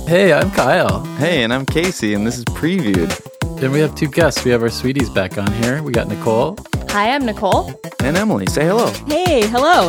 Hey, I'm Kyle. Hey, and I'm Casey, and this is Previewed. And we have two guests. We have our sweeties back on here. We got Nicole. Hi, I'm Nicole. And Emily. Say hello. Hey, hello.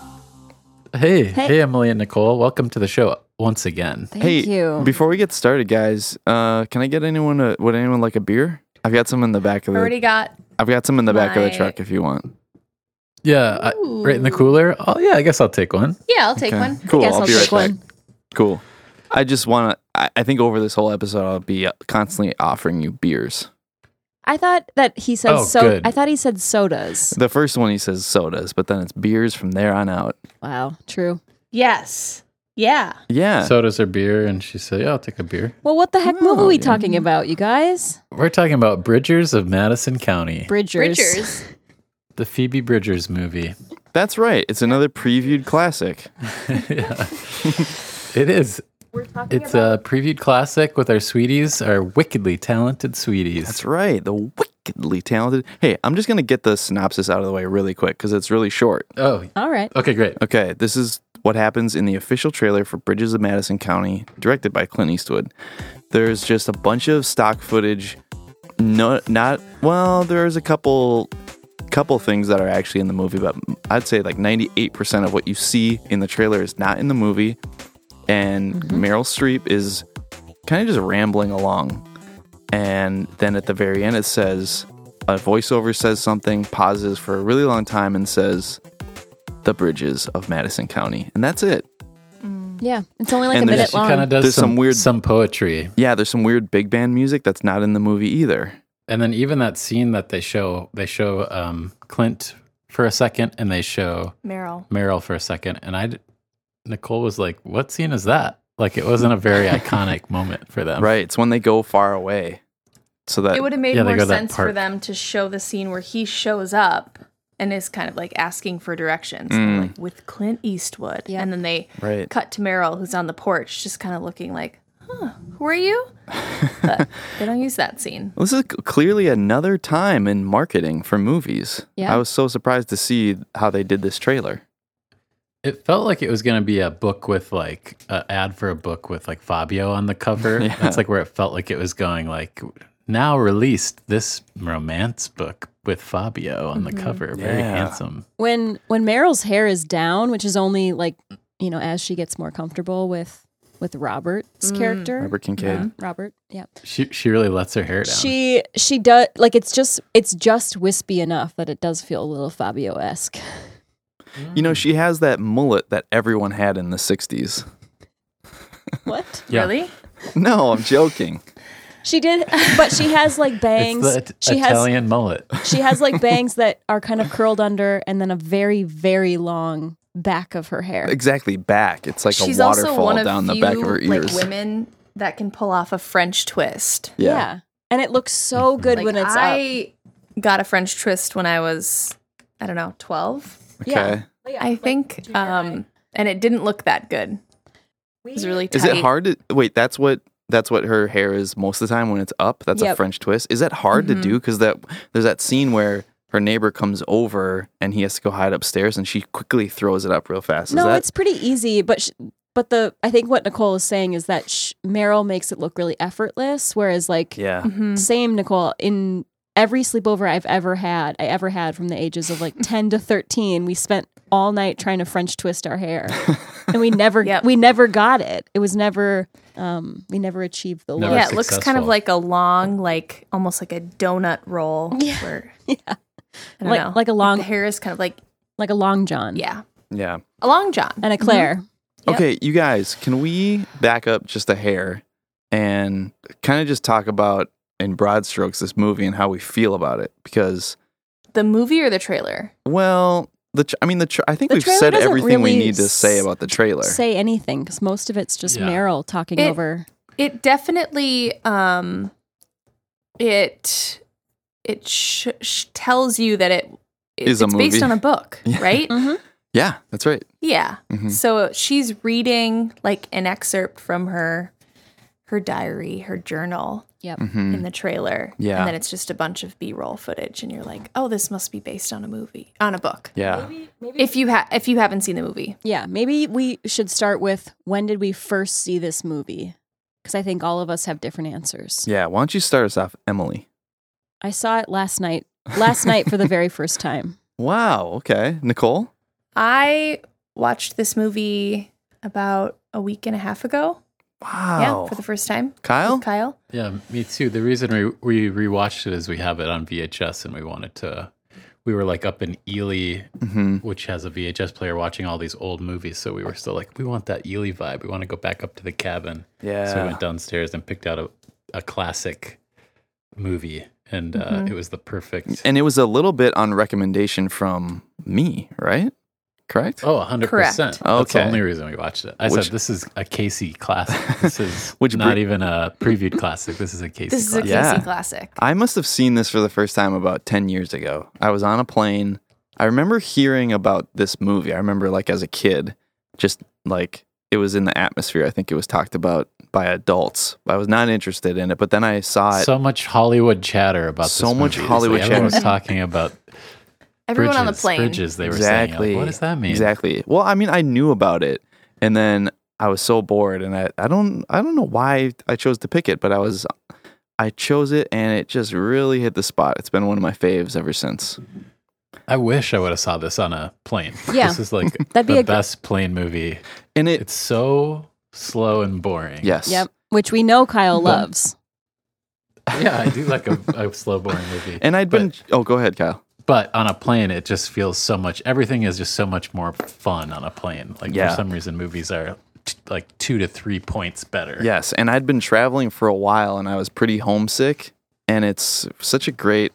Hey, Emily and Nicole. Welcome to the show once again. Thank you. Before we get started, guys, can I get would anyone like a beer? I've got some in the back of the I've got some in the back of the truck if you want. Yeah, right in the cooler. Oh, yeah, I guess I'll take one. Yeah, I'll take one. Cool. Guess I'll I'll be right take back. one. Cool. I just want to, I think over this whole episode, I'll be constantly offering you beers. I thought that he said good. I thought he said sodas. The first one he says sodas, but then it's beers from there on out. Wow, true. Yes. Yeah. Yeah. Sodas or beer, and she said, yeah, I'll take a beer. Well, what the heck movie are we yeah. talking about, you guys? We're talking about Bridgers of Madison County. Bridgers. The Phoebe Bridgers movie. That's right. It's another previewed classic. Yeah. It is. It's a previewed classic with our sweeties, our wickedly talented sweeties. That's right. The wickedly talented. Hey, I'm just going to get the synopsis out of the way really quick because it's really short. Oh, All right. okay, great. Okay, this is what happens in the official trailer for Bridges of Madison County, directed by Clint Eastwood. There's just a bunch of stock footage. There's a couple things that are actually in the movie, but I'd say like 98% of what you see in the trailer is not in the movie. And Meryl Streep is kind of just rambling along. And then at the very end, it says, a voiceover says something, pauses for a really long time and says, the Bridges of Madison County. And that's it. Yeah, it's only like And a minute She long. kind of does There's some some poetry. Yeah, there's some weird big band music that's not in the movie either. And then even that scene that they show Clint for a second, and they show Meryl for a second. And Nicole was like, what scene is that? Like, it wasn't a very iconic moment for them. Right. It's when they go far away. So that It would have made Yeah, they more go to that sense for park. them to show the scene where he shows up and is kind of like asking for directions. Like with Clint Eastwood. Yeah. And then they Right. cut to Meryl, who's on the porch, just kind of looking like, who are you? But they don't use that scene. This is clearly another time in marketing for movies. Yeah. I was so surprised to see how they did this trailer. It felt like it was going to be a book with like an ad for a book with like Fabio on the cover. Yeah. That's like where it felt like it was going, like, now released this romance book with Fabio on the cover. Very Yeah. handsome. When Meryl's hair is down, which is only like, as she gets more comfortable with Robert's character. Robert Kincaid. Robert, yeah. She really lets her hair down. She does, like, it's just wispy enough that it does feel a little Fabio-esque. You know, she has that mullet that everyone had in the 60s. What? Yeah. Really? No, I'm joking. She did, but she has like bangs. It's the she Italian mullet. She has like bangs that are kind of curled under, and then a very, very long back of her hair. Exactly, back. It's like She's a also waterfall one of down the few, back of her ears. like, women that can pull off a French twist. Yeah. And it looks so good Like, when it's up. I got a French twist when I was, 12. Okay. Yeah. I think, and it didn't look that good. It was really tight. Is it hard to wait? That's what her hair is most of the time when it's up. That's a Yep. French twist. Is that hard to do? Because there's that scene where her neighbor comes over and he has to go hide upstairs, and she quickly throws it up real fast. No, it's pretty easy, but I think what Nicole is saying is that Meryl makes it look really effortless, whereas like yeah. same Nicole in every sleepover I ever had from the ages of like 10 to 13, we spent all night trying to French twist our hair, and we never got it. It was never we never achieved the look. Never Yeah, it looks kind of successful. like a long, like almost like a donut roll. Yeah. Where, Yeah. I don't Like- know. like a long- the hair is kind of like, like a long john. yeah, Yeah. a long john. And a Claire. Yep. Okay, you guys, can we back up just a hair and kind of just talk about in broad strokes this movie and how we feel about it? Because, The movie or the trailer? well, I think The we've trailer said doesn't everything we really need to say about the trailer. Say anything, because most of it's just Yeah. Meryl talking It- over. It definitely, it tells you that Is a it's based movie. on a book, right? Mm-hmm. Yeah, that's right. Yeah. Mhm. So she's reading like an excerpt from her diary, her journal Yep. Mhm. in the trailer. Yeah. And then it's just a bunch of B-roll footage and you're like, "Oh, this must be based on a book." Yeah. If you haven't seen the movie. Yeah, maybe we should start with when did we first see this movie? because I think all of us have different answers. Yeah, why don't you start us off, Emily? I saw it last night. Last night for the very first time. Wow, okay. Nicole? I watched this movie about a week and a half ago. Wow. Yeah, for the first time. Kyle? With Kyle. Yeah, me too. The reason we rewatched it is we have it on VHS and we were like up in Ely, which has a VHS player, watching all these old movies. So we were still like, we want that Ely vibe. We want to go back up to the cabin. Yeah. So we went downstairs and picked out a classic movie. And it was the perfect. And it was a little bit on recommendation from me, right? Correct? Oh, 100%. Correct. That's Okay. the only reason we watched it. I said, this is a Casey classic. This is Which not even a previewed classic. This is a Casey This is a classic. Casey Yeah. classic. I must have seen this for the first time about 10 years ago. I was on a plane. I remember hearing about this movie. I remember like as a kid, just like it was in the atmosphere. I think it was talked about by adults. I was not interested in it, but then I saw it. So much Hollywood chatter about So this much movie. Hollywood Everyone was chatter. talking about Everyone on the bridges, plane. Bridges, they were saying. Exactly. Like, what does that mean? Exactly. Well, I mean, I knew about it, and then I was so bored, and I don't know why I chose to pick it, but I chose it, and it just really hit the spot. It's been one of my faves ever since. I wish I would have saw this on a plane. Yeah. This is like That'd be the a gr- best plane movie. And It's so slow and boring. yes, Yep. Which we know Kyle loves. Yeah, I do like a slow, boring movie. And I'd been. Oh, go ahead, Kyle. But on a plane, it just feels so much. Everything is just so much more fun on a plane. Like Yeah. for some reason, movies are like 2 to 3 points better. Yes, and I'd been traveling for a while, and I was pretty homesick. And it's such a great.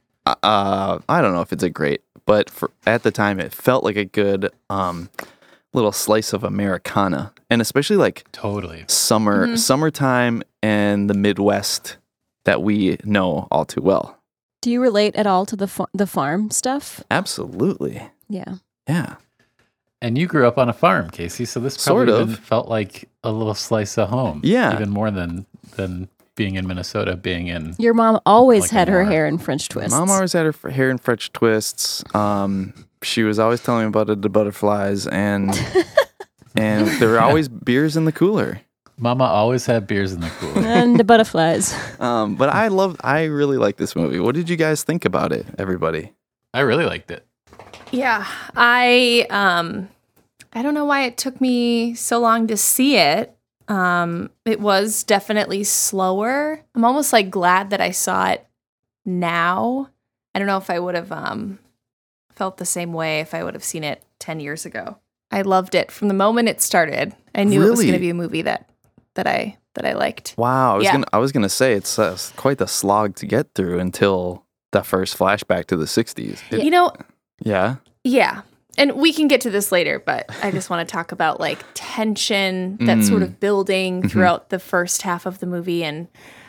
I don't know if it's a great, but at the time, it felt like a good little slice of Americana, and especially like Totally. summertime and the Midwest that we know all too well. Do you relate at all to the farm stuff? Absolutely, Yeah. yeah. And you grew up on a farm, Casey, so this probably Sort of. even felt like a little slice of home. Yeah. Even more than being in Minnesota, being in. Your mom always Like had her more. hair in French twists. Mom always had her hair in French twists. She was always telling me about the butterflies, and there were always beers in the cooler. Mama always had beers in the cooler. And the butterflies. But I really like this movie. What did you guys think about it, everybody? I really liked it. Yeah, I don't know why it took me so long to see it. It was definitely slower. I'm almost like glad that I saw it now. I don't know if I would have felt the same way if I would have seen it 10 years ago. I loved it from the moment it started. I knew it was Really? going to be a movie that I liked. Wow, Yeah. I was gonna say it's quite the slog to get through until the first flashback to the '60s. You know, Yeah. yeah. And we can get to this later, but I just want to talk about like tension that's sort of building throughout the first half of the movie, and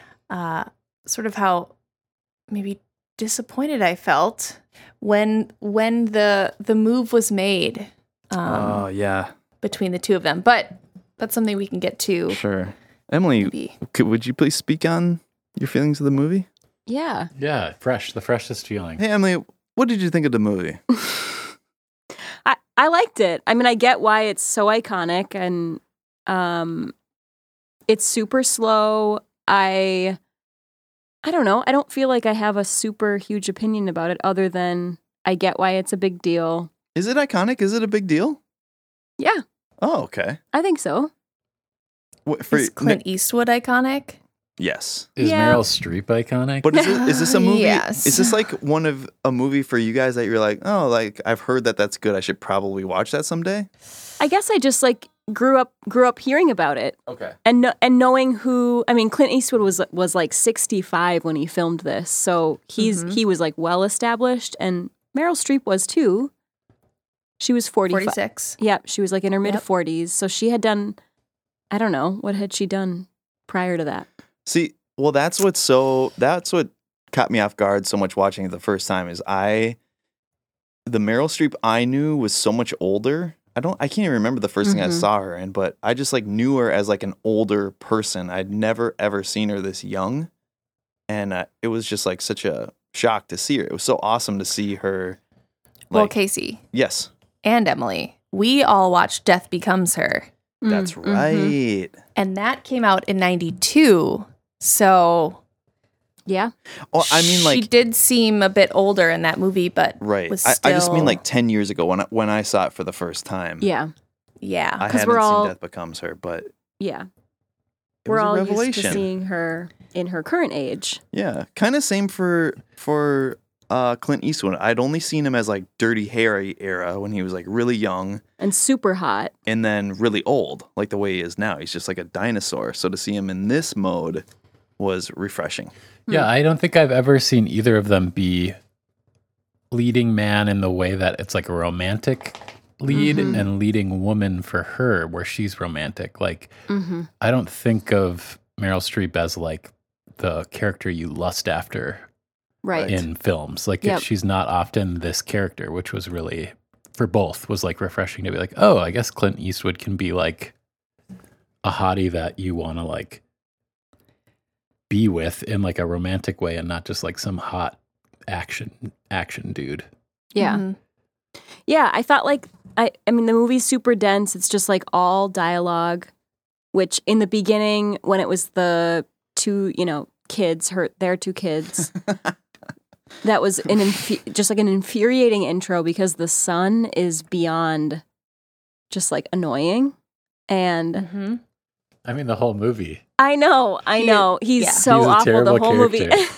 sort of how maybe disappointed I felt when the move was made Oh yeah, between the two of them. But that's something we can get to. sure. Emily, Maybe. would you please speak on your feelings of the movie? Yeah. Yeah, the freshest feeling. Hey, Emily, what did you think of the movie? I liked it. I mean, I get why it's so iconic, and it's super slow. I don't know. I don't feel like I have a super huge opinion about it other than I get why it's a big deal. Is it iconic? Is it a big deal? Yeah, Oh, okay. I think so. Is Clint Eastwood iconic? Yes. Is Yeah. Meryl Streep iconic? But is this a movie? Yes. Is this like a movie for you guys that you're like, oh, like I've heard that's good. I should probably watch that someday? I guess I just like grew up hearing about it Okay. and knowing who. I mean, Clint Eastwood was like 65 when he filmed this, so he was like well established, and Meryl Streep was too. She was 46. Yeah, she was like in her mid Yep. 40s, so she had done. I don't know what had she done prior to that. See, well, that's what caught me off guard so much watching it the first time is the Meryl Streep I knew was so much older. I can't even remember the first thing I saw her in, but I just like knew her as like an older person. I'd never ever seen her this young, and it was just like such a shock to see her. It was so awesome to see her. Well, Like, Casey yes. and Emily, we all watched Death Becomes Her That's right. And that came out in 92. So yeah. Oh, I mean, like, she did seem a bit older in that movie, but right. was I just mean still- like 10 years ago when I saw it for the first time. Yeah. yeah. I 'Cause hadn't we're all- seen Death Becomes Her, but Yeah. it We're was a all revelation. used to seeing her in her current age. Yeah, kind of same for Clint Eastwood. I'd only seen him as like Dirty Harry era when he was like really young And super hot. and then really old, like the way he is now. He's just like a dinosaur. So to see him in this mode was refreshing. Yeah, I don't think I've ever seen either of them be leading man in the way that it's like a romantic lead and leading woman for her where she's romantic. Like, I don't think of Meryl Streep as like the character you lust after Right. in films. Like, Yep. she's not often this character, which was really, for both, was like refreshing to be like, oh, I guess Clint Eastwood can be like a hottie that you want to like be with in like a romantic way and not just like some hot action dude. Yeah. Mhm. Yeah, I thought like I mean the movie's super dense. It's just like all dialogue, which in the beginning when it was the two, kids, their two kids, that was just like an infuriating intro because the son is beyond just like annoying. And Mhm. I mean, the whole movie. I know. He's yeah. so He's a awful the terrible whole movie. character.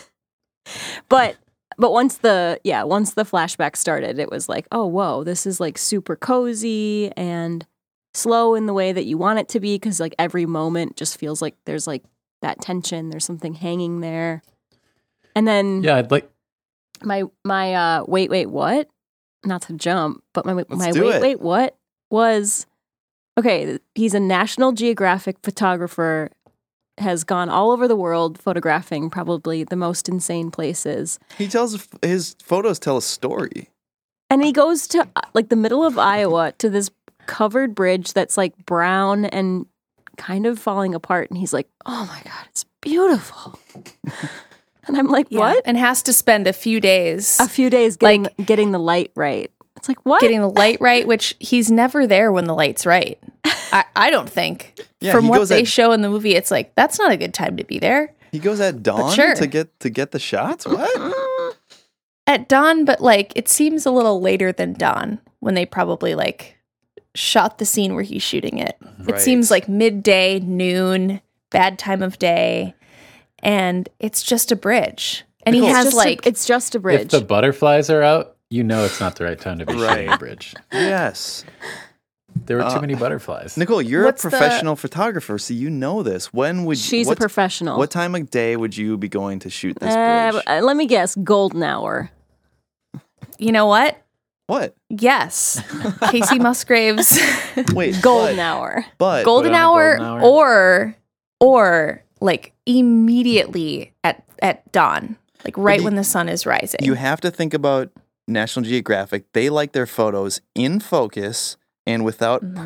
But once the flashback started, it was like, oh whoa, this is like super cozy and slow in the way that you want it to be because like every moment just feels like there's like that tension, there's something hanging there. And then Yeah, I'd like. my wait what? Not to jump, but my do it. wait what was okay. He's a National Geographic photographer, has gone all over the world photographing probably the most insane places. His photos tell a story. And he goes to like the middle of Iowa to this covered bridge that's like brown and kind of falling apart. And he's like, oh my God, it's beautiful. And I'm like, Yeah. what? And has to spend a few days A few days getting the light right. It's like, what? getting the light right, which he's never there when the light's right. I don't think. Yeah, From he what goes they at- show in the movie, it's like, that's not a good time to be there. He goes at dawn sure. to get the shots. What? At dawn, but like it seems a little later than dawn when they probably like shot the scene where he's shooting it. It Right. seems like midday, noon, bad time of day, and it's just a bridge. And he Nicole, has like it's just a If bridge. the butterflies are out, you know it's not the right time to be Right. shooting a bridge. Yes. There were too many butterflies. Nicole, you're What's a professional photographer, so you know this. When would She's a what- professional. What time of day would you be going to shoot this bridge? Let me guess, golden hour. you know what? What? Yes. Casey Musgraves Wait, Golden but, hour. But golden on a hour, golden hour? or like immediately at dawn, like right you- when the sun is rising. you have to think about National Geographic. They like their photos in focus and without Mhm.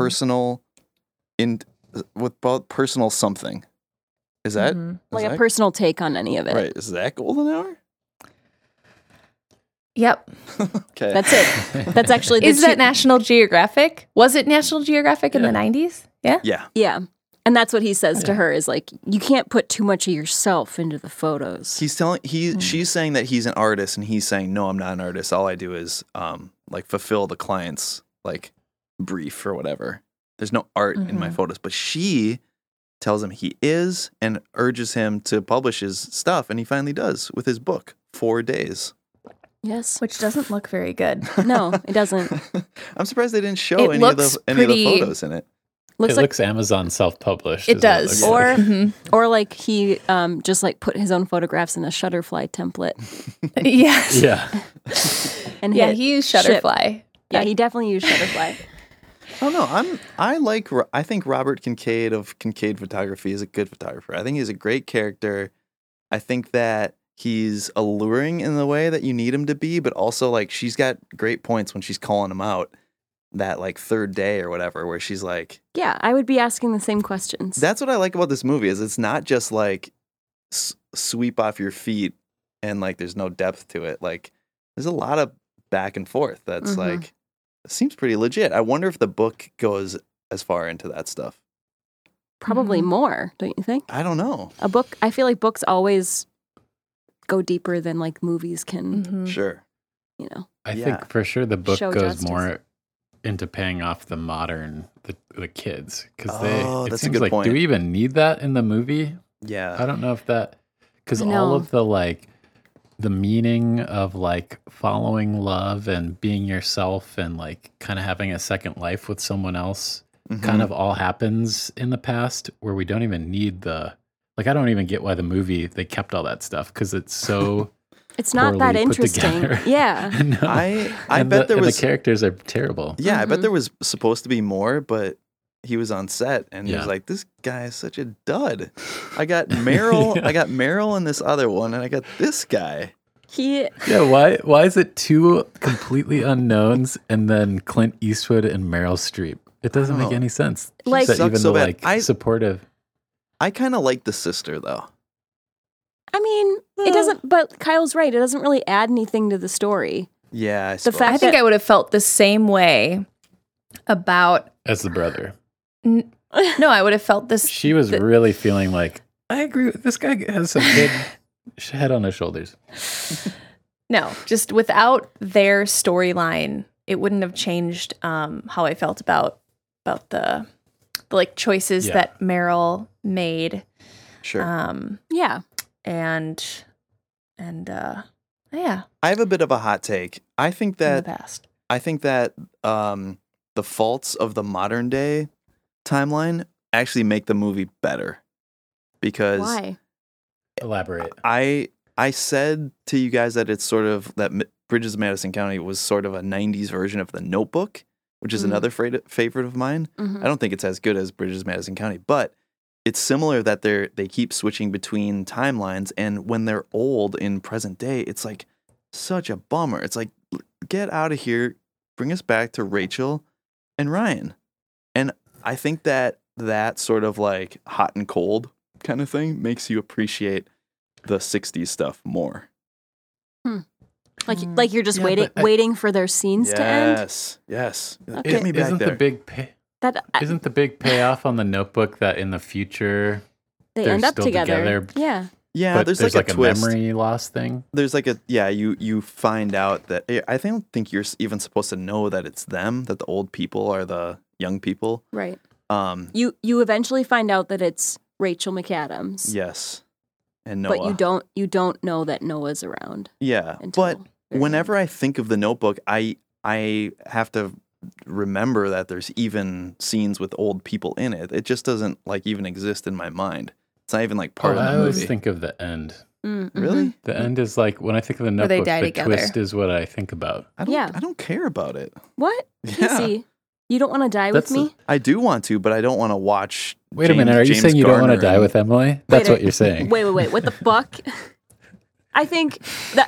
without personal something. Is that Mhm. is Like a that- personal take on any of it. right? Is that golden hour? Yep. Okay, That's it. That's actually the Is that National Geographic? Was it National Geographic in Yeah. the 90s? Yeah. yeah. Yeah. And that's what he says to her is like, you can't put too much of yourself into the photos. She's saying that he's an artist, and he's saying, no, I'm not an artist. All I do is like fulfill the client's like brief or whatever. There's no art in my photos, but she tells him he is and urges him to publish his stuff, and he finally does with his book, 4 Days. Yes. Which doesn't look very good. No, it doesn't. I'm surprised they didn't show It any of looks the pretty- photos in it. Looks It like looks Amazon self-published. It is what does. looks like. Mhm. or like he just like put his own photographs in a Shutterfly template Yes. Yeah. and Yeah, hit he used ship. Shutterfly. Yeah, he definitely used Shutterfly. Oh no, I think Robert Kincaid of Kincaid Photography is a good photographer. I think he's a great character. I think that he's alluring in the way that you need him to be, but also like she's got great points when she's calling him out that like third day or whatever, where she's like, Yeah, I would be asking the same questions. that's what I like about this movie is it's not just like sweep off your feet and like there's no depth to it. Like there's a lot of back and forth that's Mhm. like seems pretty legit. I wonder if the book goes as far into that stuff. probably more, don't you think? I don't know. A book, I feel like books always go deeper than like movies can, Sure. you know. I think for sure the book Show goes justice. more into paying off the modern, the kids. Because it that's a seems good like, point. do we even need that in the movie? Yeah. I don't know if that, because I all know. of the like, the meaning of like following love and being yourself and like kind of having a second life with someone else kind of all happens in the past where we don't even need like I don't even get why the movie they kept all that stuff because it's so It's not that poorly put interesting. together. Yeah. No. I And bet there and was the characters are terrible. Yeah, I bet there was supposed to be more, but he was on set and he was Yeah. like, "This guy is such a dud. I got Meryl, I got Meryl in this other one, and I got this guy." Yeah, why is it two completely unknowns and then Clint Eastwood and Meryl Streep? It doesn't make any sense. Like- that Sucks even so the bad. like supportive. I kind of like the sister though. I mean, it doesn't, but Kyle's right. It doesn't really add anything to the story. Yeah, I fact I think that- I would have felt the same way about. As the brother. No, I would have felt this. She was really feeling like, I agree with this guy has some good head on his shoulders. No, just without their storyline, it wouldn't have changed how I felt about the like choices Yeah. that Meryl made. sure. Yeah. And yeah, I have a bit of a hot take. I think in the that past. the faults of the modern day timeline actually make the movie better because Why? Elaborate. I said to you guys that it's sort of that Bridges of Madison County was sort of a 90s version of The Notebook, which is another favorite of mine. Mhm. I don't think it's as good as Bridges of Madison County, but it's similar that they keep switching between timelines, and when they're old in present day, it's like such a bummer. It's like, get out of here, bring us back to Rachel and Ryan. And I think that sort of like hot and cold kind of thing makes you appreciate the 60s stuff more. Like you're just Yeah, waiting but waiting for their scenes to end. Yes. Okay. Get me back Isn't there. isn't the big payoff on the Notebook that in the future They they're end up still together. together? Yeah. Yeah, but there's there's like a twist. memory loss thing? There's like you find out that I don't think you're even supposed to know that it's them, that the old people are the young people. Right. You eventually find out that it's Rachel McAdams. Yes. And Noah. But you don't know that Noah's around. Yeah. until But very whenever I think of the Notebook, I have to remember that there's even scenes with old people in it. It just doesn't like even exist in my mind. It's not even like part of I the always movie. think of the end. Mm-hmm. Really? The end is like when I think of the Where they Notebook, die the together. twist is what I think about. I don't Yeah. I don't care about it. What? Yeah. Casey, you don't want to die with That's me? I do want to, but I don't want to watch Wait a minute, are you James saying you don't want to Garner die and- with Emily? That's what you're saying. Wait. What the fuck? I think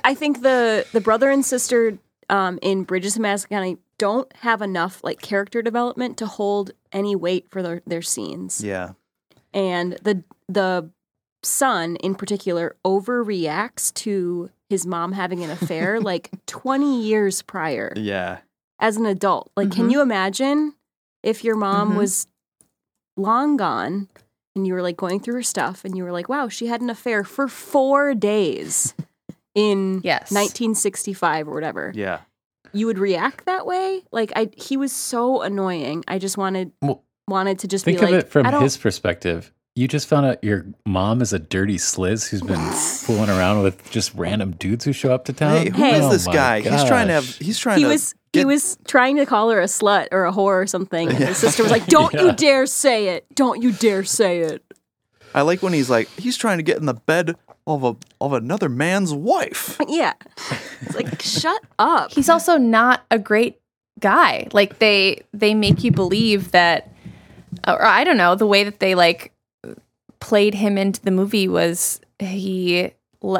the brother and sister in Bridges of Madison County don't have enough like character development to hold any weight for their scenes. Yeah. And the son in particular overreacts to his mom having an affair like 20 years prior Yeah. as an adult. Like, can you imagine if your mom was long gone and you were like going through her stuff and you were like, wow, she had an affair for 4 days in Yes. 1965 or whatever. Yeah. You would react that way? Like, he was so annoying. I just wanted to just Think be of like, it from I don't, his perspective. You just found out your mom is a dirty sliz who's been fooling around with just random dudes who show up to town. Hey, who is Oh this my guy? He's trying to gosh. he was trying to call her a slut or a whore or something. And his sister was like, don't you dare say it. Don't you dare say it. I like when he's like, he's trying to get in the bed of another man's wife. Yeah. It's like, shut up. He's also not a great guy. Like they make you believe that, or I don't know, the way that they like played him into the movie was he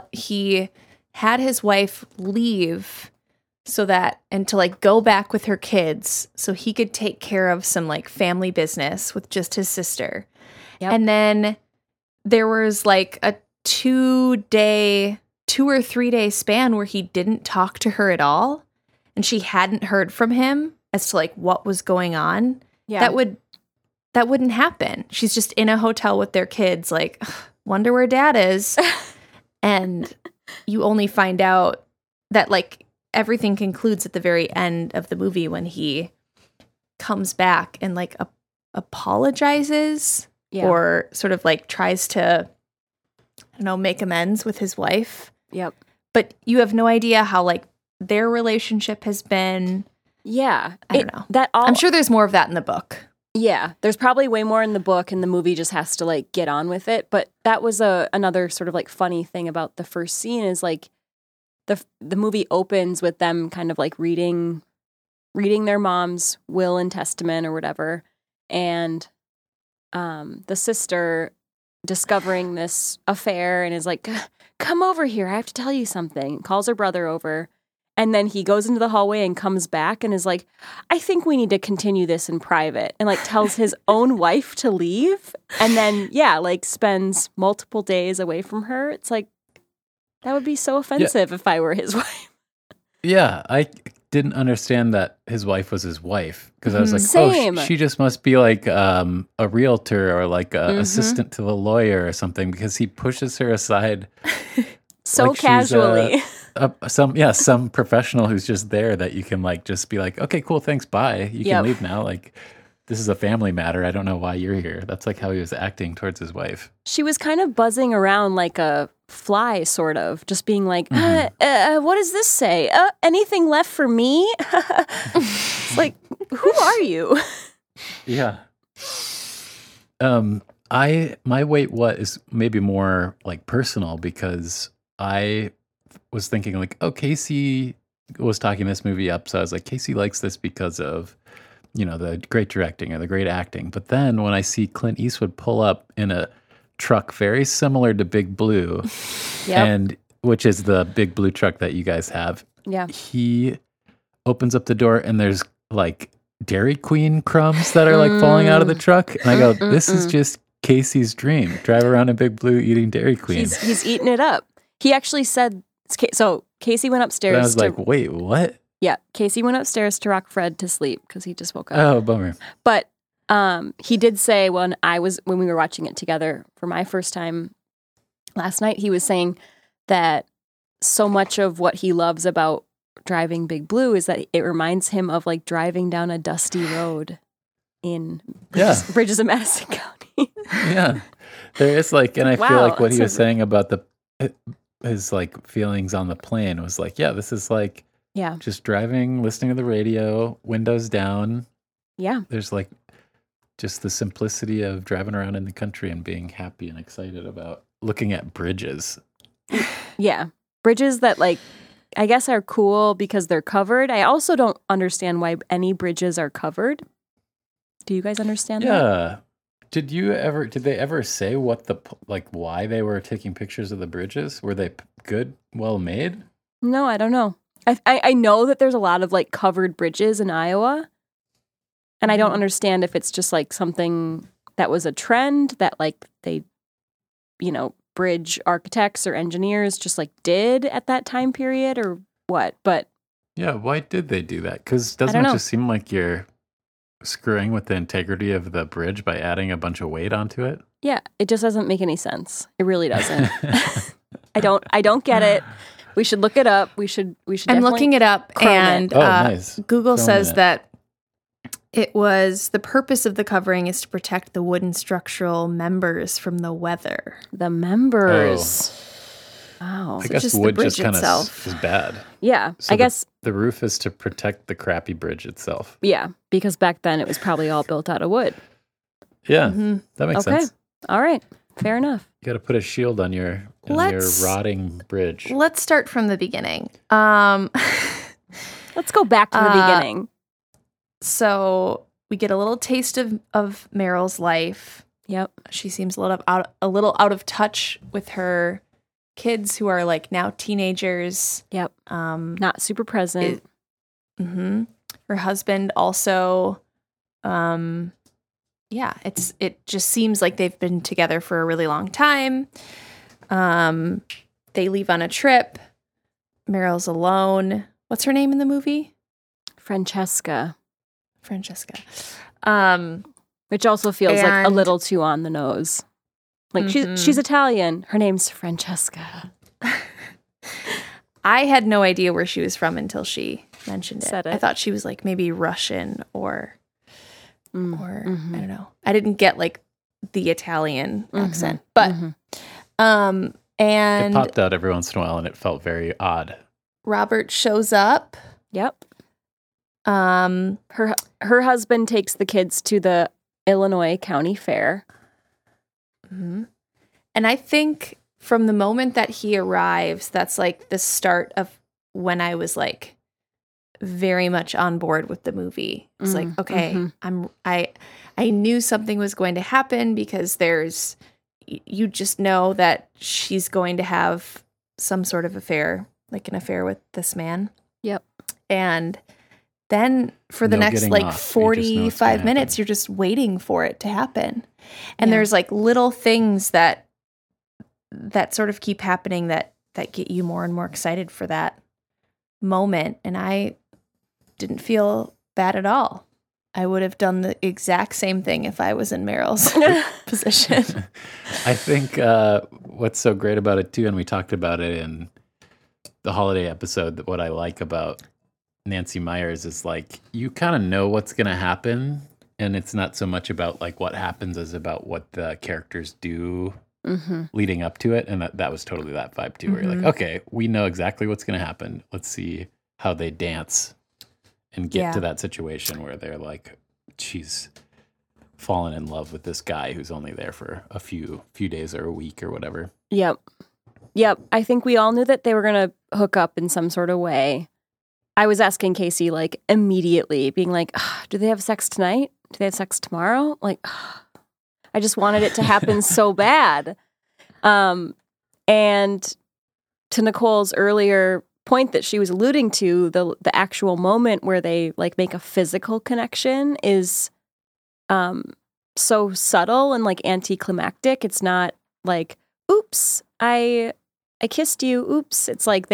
had his wife leave so that and to like go back with her kids so he could take care of some like family business with just his sister. Yep. And then there was like a 2 or 3 day span where he didn't talk to her at all and she hadn't heard from him as to like what was going on. Yeah. That that wouldn't happen. She's just in a hotel with their kids, like, wonder where dad is. And you only find out that, like, everything concludes at the very end of the movie when he comes back and, like, apologizes or sort of, like, tries to, I don't know, make amends with his wife. Yep. But you have no idea how, like, their relationship has been. Yeah. I don't know. I'm sure there's more of that in the book. Yeah. There's probably way more in the book, and the movie just has to, like, get on with it. But that was another sort of, like, funny thing about the first scene is, like, the movie opens with them kind of, like, reading their mom's will and testament or whatever, and the sister discovering this affair and is like, come over here, I have to tell you something. Calls her brother over, and then he goes into the hallway and comes back and is like, I think we need to continue this in private, and, like, tells his own wife to leave, and then like, spends multiple days away from her. It's like, that would be so offensive if I were his wife. Yeah, I didn't understand that his wife was his wife, because I was like, Same. she just must be like a realtor or like a assistant to the lawyer or something, because he pushes her aside so like casually. Some professional who's just there that you can, like, just be like, okay, cool, thanks, bye. You can leave now. Like, this is a family matter. I don't know why you're here. That's like how he was acting towards his wife. She was kind of buzzing around like a fly, sort of, just being like, what does this say? Anything left for me? It's like, who are you? Yeah. My wait what is maybe more, like, personal, because I was thinking, like, oh, Casey was talking this movie up, so I was like, Casey likes this because of, you know, the great directing or the great acting. But then when I see Clint Eastwood pull up in a truck very similar to Big Blue, and which is the Big Blue truck that you guys have, he opens up the door and there's, like, Dairy Queen crumbs that are, like, falling out of the truck, and I go, this is just Casey's dream. Drive around in Big Blue eating Dairy Queen. He's eating it up. He actually said, so Casey went upstairs. But I was like, wait, what? Yeah, Casey went upstairs to rock Fred to sleep because he just woke up. Oh, bummer. But he did say when we were watching it together for my first time last night, he was saying that so much of what he loves about driving Big Blue is that it reminds him of, like, driving down a dusty road in Bridges of Madison County. Yeah, there is, like, and I feel like what he was saying about his, like, feelings on the plane was like, yeah, this is like, just driving, listening to the radio, windows down. Yeah. There's, like, just the simplicity of driving around in the country and being happy and excited about looking at bridges. Yeah. Bridges that, like, I guess are cool because they're covered. I also don't understand why any bridges are covered. Do you guys understand that? Yeah. Did they ever say why they were taking pictures of the bridges? Were they good, well made? No, I don't know. I know that there's a lot of, like, covered bridges in Iowa, and I don't understand if it's just, like, something that was a trend that, like, they, you know, bridge architects or engineers just, like, did at that time period or what. But yeah, why did they do that? Because doesn't it just seem like you're screwing with the integrity of the bridge by adding a bunch of weight onto it? Yeah, it just doesn't make any sense. It really doesn't. I don't get it. We should look it up. We should. I'm looking it up, and nice. Google says that it was the purpose of the covering is to protect the wooden structural members from the weather. The members. Wow. I guess wood just kind of is bad. Yeah, so I guess the roof is to protect the crappy bridge itself. Yeah, because back then it was probably all built out of wood. Yeah, that makes sense. All right, fair enough. You got to put a shield on your rotting bridge. Let's start from the beginning. Let's go back to the beginning. So we get a little taste of Meryl's life. Yep. She seems a little out of touch with her kids who are, like, now teenagers. Yep. Not super present. Her husband also, it just seems like they've been together for a really long time. They leave on a trip. Meryl's alone. What's her name in the movie? Francesca. Which also feels like a little too on the nose. Like she's Italian. Her name's Francesca. I had no idea where she was from until she mentioned it. I thought she was like maybe Russian or I don't know. I didn't get like the Italian accent, but and it popped out every once in a while, and it felt very odd. Robert shows up. Yep. Her husband takes the kids to the Illinois County Fair. Mm-hmm. And I think from the moment that he arrives, that's like the start of when I was like very much on board with the movie. It's like, okay, I knew something was going to happen because you just know that she's going to have some sort of affair, like an affair with this man. Yep. And then for the next like 45 minutes, you're just waiting for it to happen. And there's like little things that sort of keep happening that get you more and more excited for that moment. And I didn't feel bad at all. I would have done the exact same thing if I was in Meryl's position. I think what's so great about it too, and we talked about it in the holiday episode, that what I like about Nancy Meyers is like you kind of know what's going to happen, and it's not so much about like what happens as about what the characters do leading up to it. And that was totally that vibe too, where you're like, okay, we know exactly what's going to happen. Let's see how they dance and get to that situation where they're like, she's fallen in love with this guy who's only there for a few days or a week or whatever. Yep. I think we all knew that they were going to hook up in some sort of way. I was asking Casey like immediately, being like, do they have sex tonight? Do they have sex tomorrow? Like, I just wanted it to happen so bad. And to Nicole's earlier point that she was alluding to, the actual moment where they like make a physical connection is so subtle and like anticlimactic. It's not like, oops, I kissed you. Oops. It's like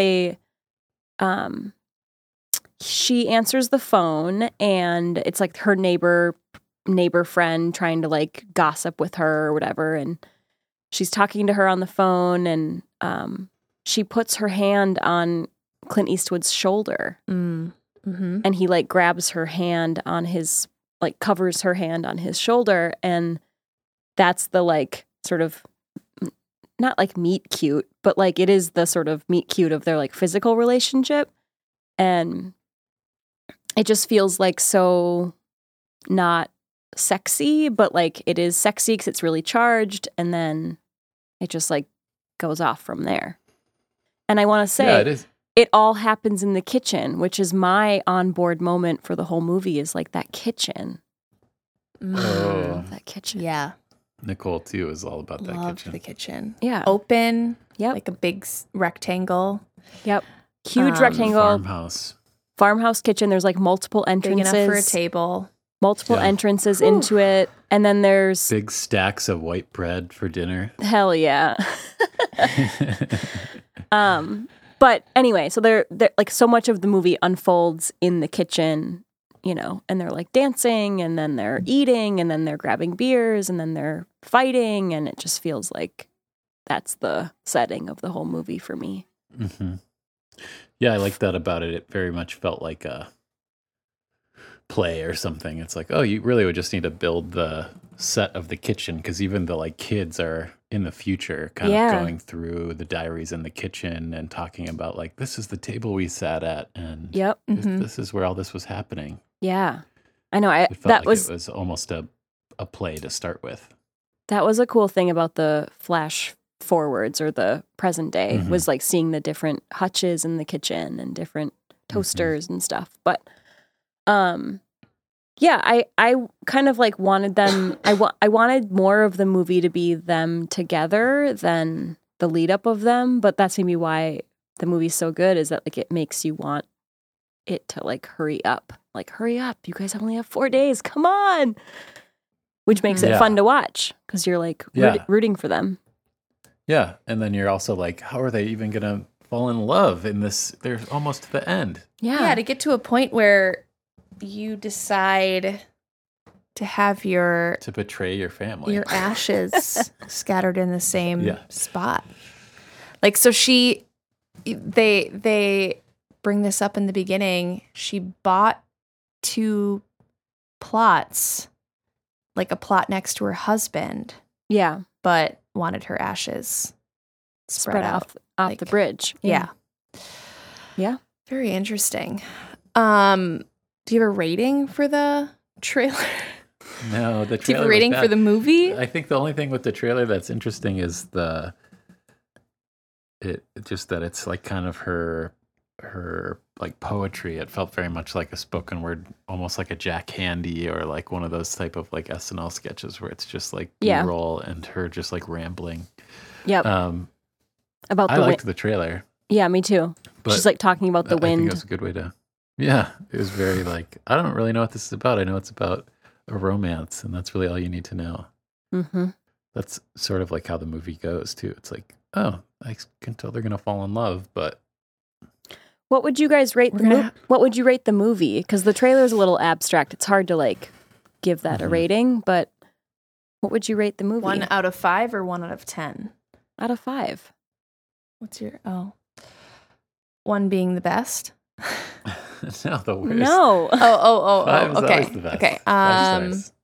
she answers the phone and it's like her neighbor friend trying to like gossip with her or whatever. And she's talking to her on the phone and she puts her hand on Clint Eastwood's shoulder. And he like grabs her hand on his, like covers her hand on his shoulder. And that's the like sort of, not like meet cute, but like it is the sort of meet cute of their like physical relationship. And it just feels like so not sexy, but like it is sexy because it's really charged. And then it just like goes off from there. And I want to say it all happens in the kitchen, which is my onboard moment for the whole movie is like that kitchen. That kitchen. Yeah. Nicole too is all about that Loved kitchen. the kitchen. Yeah. Open. Yep. Like a big rectangle. Yep. Huge rectangle. Farmhouse kitchen. There's like multiple entrances. Big enough for a table. Multiple entrances into it. And then there's big stacks of white bread for dinner. Hell yeah. But anyway, so they're like so much of the movie unfolds in the kitchen, you know, and they're like dancing and then they're eating and then they're grabbing beers and then they're fighting. And it just feels like that's the setting of the whole movie for me. Mm-hmm. Yeah, I like that about it. It very much felt like a play or something. It's like, oh, you really would just need to build the set of the kitchen because even the like kids are in the future kind of going through the diaries in the kitchen and talking about like, this is the table we sat at and this is where all this was happening. Yeah, I know. It was almost a play to start with. That was a cool thing about the flash forwards or the present day was like seeing the different hutches in the kitchen and different toasters and stuff. But yeah, I kind of like wanted them. I wanted more of the movie to be them together than the lead up of them. But that's maybe why the movie's so good is that like it makes you want it to like hurry up. Like hurry up! You guys only have 4 days. Come on, which makes it fun to watch because you're like rooting for them. Yeah, and then you're also like, how are they even gonna fall in love in this? They're almost to the end. Yeah, to get to a point where you decide to have to betray your family, your ashes scattered in the same spot. Like, so they bring this up in the beginning. She bought 2 plots, like a plot next to her husband. Yeah. But wanted her ashes spread out off the bridge. Yeah. Yeah. Very interesting. Do you have a rating for the trailer? No, the trailer. Do you have a rating for the movie? I think the only thing with the trailer that's interesting is just that it's like kind of her like poetry. It felt very much like a spoken word, almost like a Jack Handy or like one of those type of like SNL sketches where it's just like B-roll and her just like rambling. Yep. About I liked the trailer. Yeah, me too. She's like talking about the wind. I think it was a good way to. Yeah, it was very like, I don't really know what this is about. I know it's about a romance, and that's really all you need to know. Mm-hmm. That's sort of like how the movie goes too. It's like, oh, I can tell they're gonna fall in love, but. What would you guys rate What would you rate the movie? Because the trailer is a little abstract. It's hard to like give that a rating, but what would you rate the movie? 1 out of 5 or 1 out of 10? Out of 5. What's your 1 being the best? No, the worst. No. Oh. 5 is Okay. always the best. Okay. 5 stars.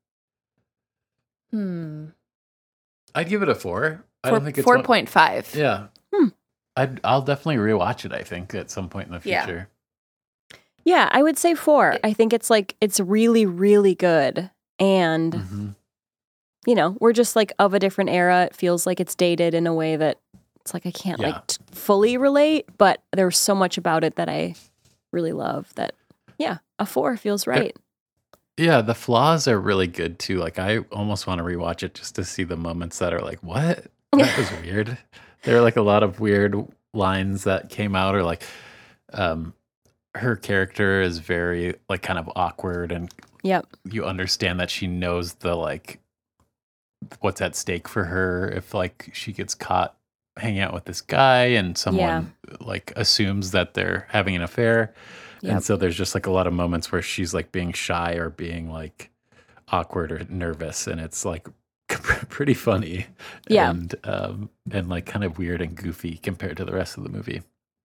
I'd give it a 4. I don't think it's 4.5. Yeah. I'll definitely rewatch it, I think, at some point in the future. Yeah, I would say 4. I think it's like, it's really, really good. And, you know, we're just like of a different era. It feels like it's dated in a way that it's like I can't like fully relate, but there's so much about it that I really love that, a 4 feels right. Yeah, the flaws are really good too. Like, I almost want to rewatch it just to see the moments that are like, what? That was weird. There are like a lot of weird lines that came out, or like her character is very like kind of awkward, and you understand that she knows the like what's at stake for her if like she gets caught hanging out with this guy and someone like assumes that they're having an affair. And so there's just like a lot of moments where she's like being shy or being like awkward or nervous, and it's like pretty funny and like kind of weird and goofy compared to the rest of the movie.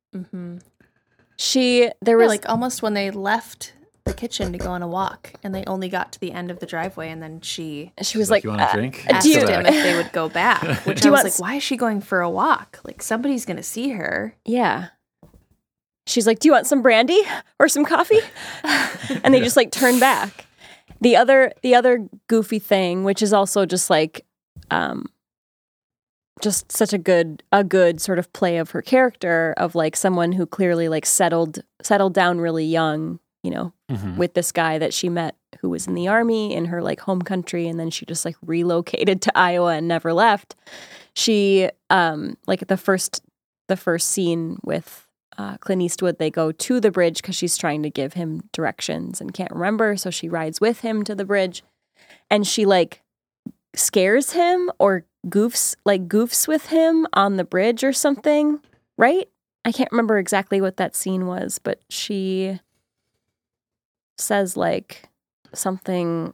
There was like almost when they left the kitchen to go on a walk and they only got to the end of the driveway, and then she was like, you want a drink? Asked him if they would go back, which I was like, why is she going for a walk? Like, somebody's gonna see her. Yeah. She's like, do you want some brandy or some coffee? And they just like turn back. The other goofy thing, which is also just like, just such a good sort of play of her character of like someone who clearly like settled down really young, you know, with this guy that she met who was in the army in her like home country, and then she just like relocated to Iowa and never left. She like the first scene with Clint Eastwood, they go to the bridge because she's trying to give him directions and can't remember. So she rides with him to the bridge, and she like scares him or goofs with him on the bridge or something, right? I can't remember exactly what that scene was, but she says like something.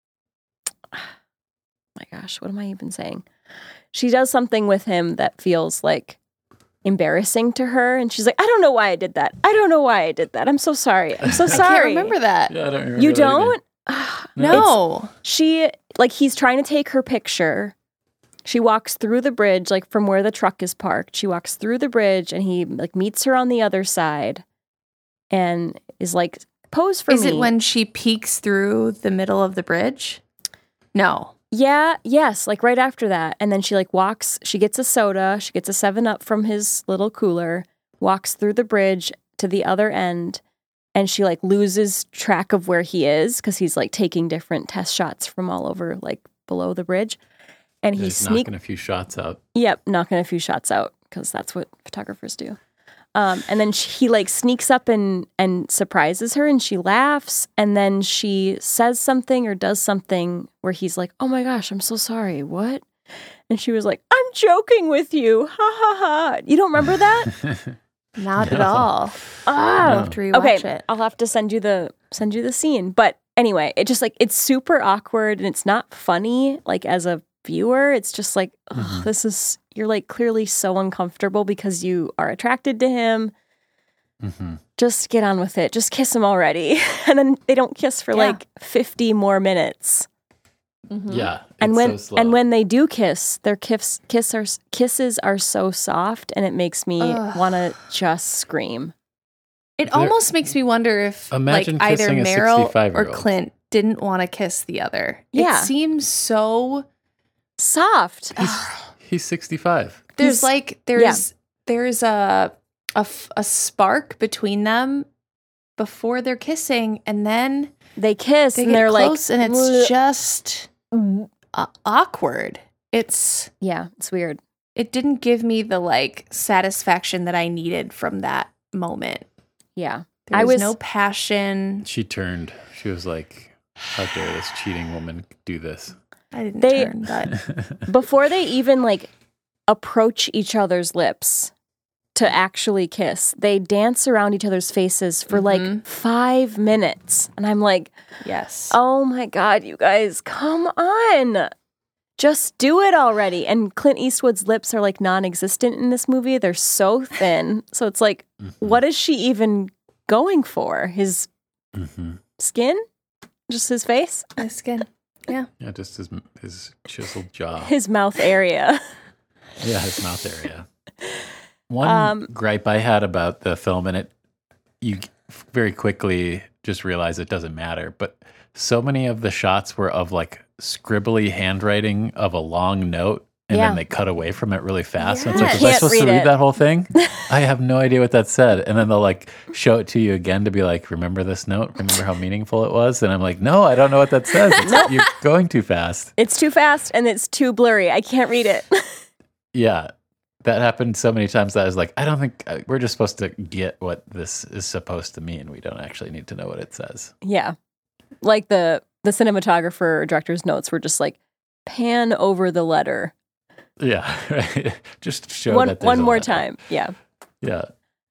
My gosh, what am I even saying? She does something with him that feels like embarrassing to her, and she's like, I don't know why I did that. I'm so sorry. I'm so sorry. I can't remember that. Yeah, I don't remember. You don't? No. She like, he's trying to take her picture. She walks through the bridge, like from where the truck is parked. She walks through the bridge, and he like meets her on the other side and is like, pose for me. Is it when she peeks through the middle of the bridge? No. Yeah, yes, like right after that. And then she like walks, she gets a soda, she gets a 7-Up from his little cooler, walks through the bridge to the other end, and she like loses track of where he is because he's like taking different test shots from all over like below the bridge. And he's knocking a few shots out. Yep, knocking a few shots out because that's what photographers do. And then he like sneaks up and surprises her, and she laughs, and then she says something or does something where he's like, oh my gosh, I'm so sorry. What? And she was like, I'm joking with you. Ha ha ha. You don't remember that? Not at all. I'll have to rewatch it. I'll have to send you the scene. But Anyway, it just like it's super awkward and it's not funny. Like as a viewer, it's just like you're like clearly so uncomfortable because you are attracted to him. Mm-hmm. Just get on with it. Just kiss him already, and then they don't kiss for like 50 more minutes. Mm-hmm. Yeah, and when they do kiss, their kisses are so soft, and it makes me want to just scream. It almost makes me wonder if like either Meryl or Clint didn't want to kiss the other. Yeah. It seems so soft. He's 65. There's a spark between them before they're kissing, and then they kiss and they're close, like, and it's just awkward. It's weird. It didn't give me the like satisfaction that I needed from that moment. Yeah. There was no passion. She turned. She was like, how dare this cheating woman do this? I didn't turn, but before they even like approach each other's lips to actually kiss, they dance around each other's faces for like 5 minutes. And I'm like, yes. Oh my God, you guys, come on. Just do it already. And Clint Eastwood's lips are like non-existent in this movie. They're so thin. So it's like, what is she even going for? His skin? Just his face? His skin. Yeah. Yeah, just his chiseled jaw. His mouth area. Yeah, his mouth area. One gripe I had about the film, and you very quickly just realize it doesn't matter, but so many of the shots were of like scribbly handwriting of a long note, and then they cut away from it really fast. And it's like, was I supposed to read that whole thing? I have no idea what that said. And then they'll like show it to you again to be like, remember this note? Remember how meaningful it was? And I'm like, no, I don't know what that says. You're going too fast. It's too fast and it's too blurry. I can't read it. Yeah. That happened so many times that I was like, I don't think we're just supposed to get what this is supposed to mean. We don't actually need to know what it says. Yeah. Like the cinematographer or director's notes were just like, pan over the letter. Yeah. Right. Just show that one more time. Yeah. Yeah.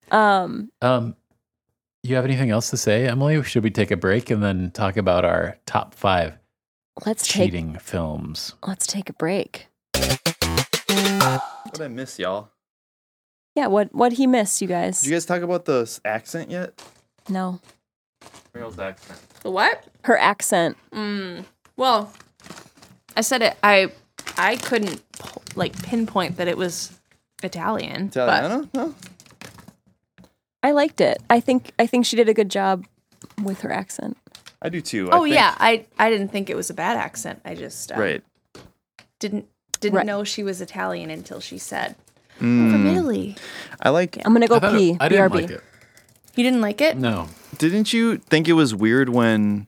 You have anything else to say, Emily? Should we take a break and then talk about our top 5 cheating films? Let's take a break. What did I miss, y'all? Yeah, what he missed, you guys? Did you guys talk about the accent yet? No. Meryl's accent. The what? Her accent. Well, I said it. I couldn't like pinpoint that it was Italian. Italiano? No. I liked it. I think she did a good job with her accent. I do too. I didn't think it was a bad accent. I just didn't know she was Italian until she said, "I'm from Italy." I like. I'm gonna go pee. I didn't like it. You didn't like it? No. Didn't you think it was weird when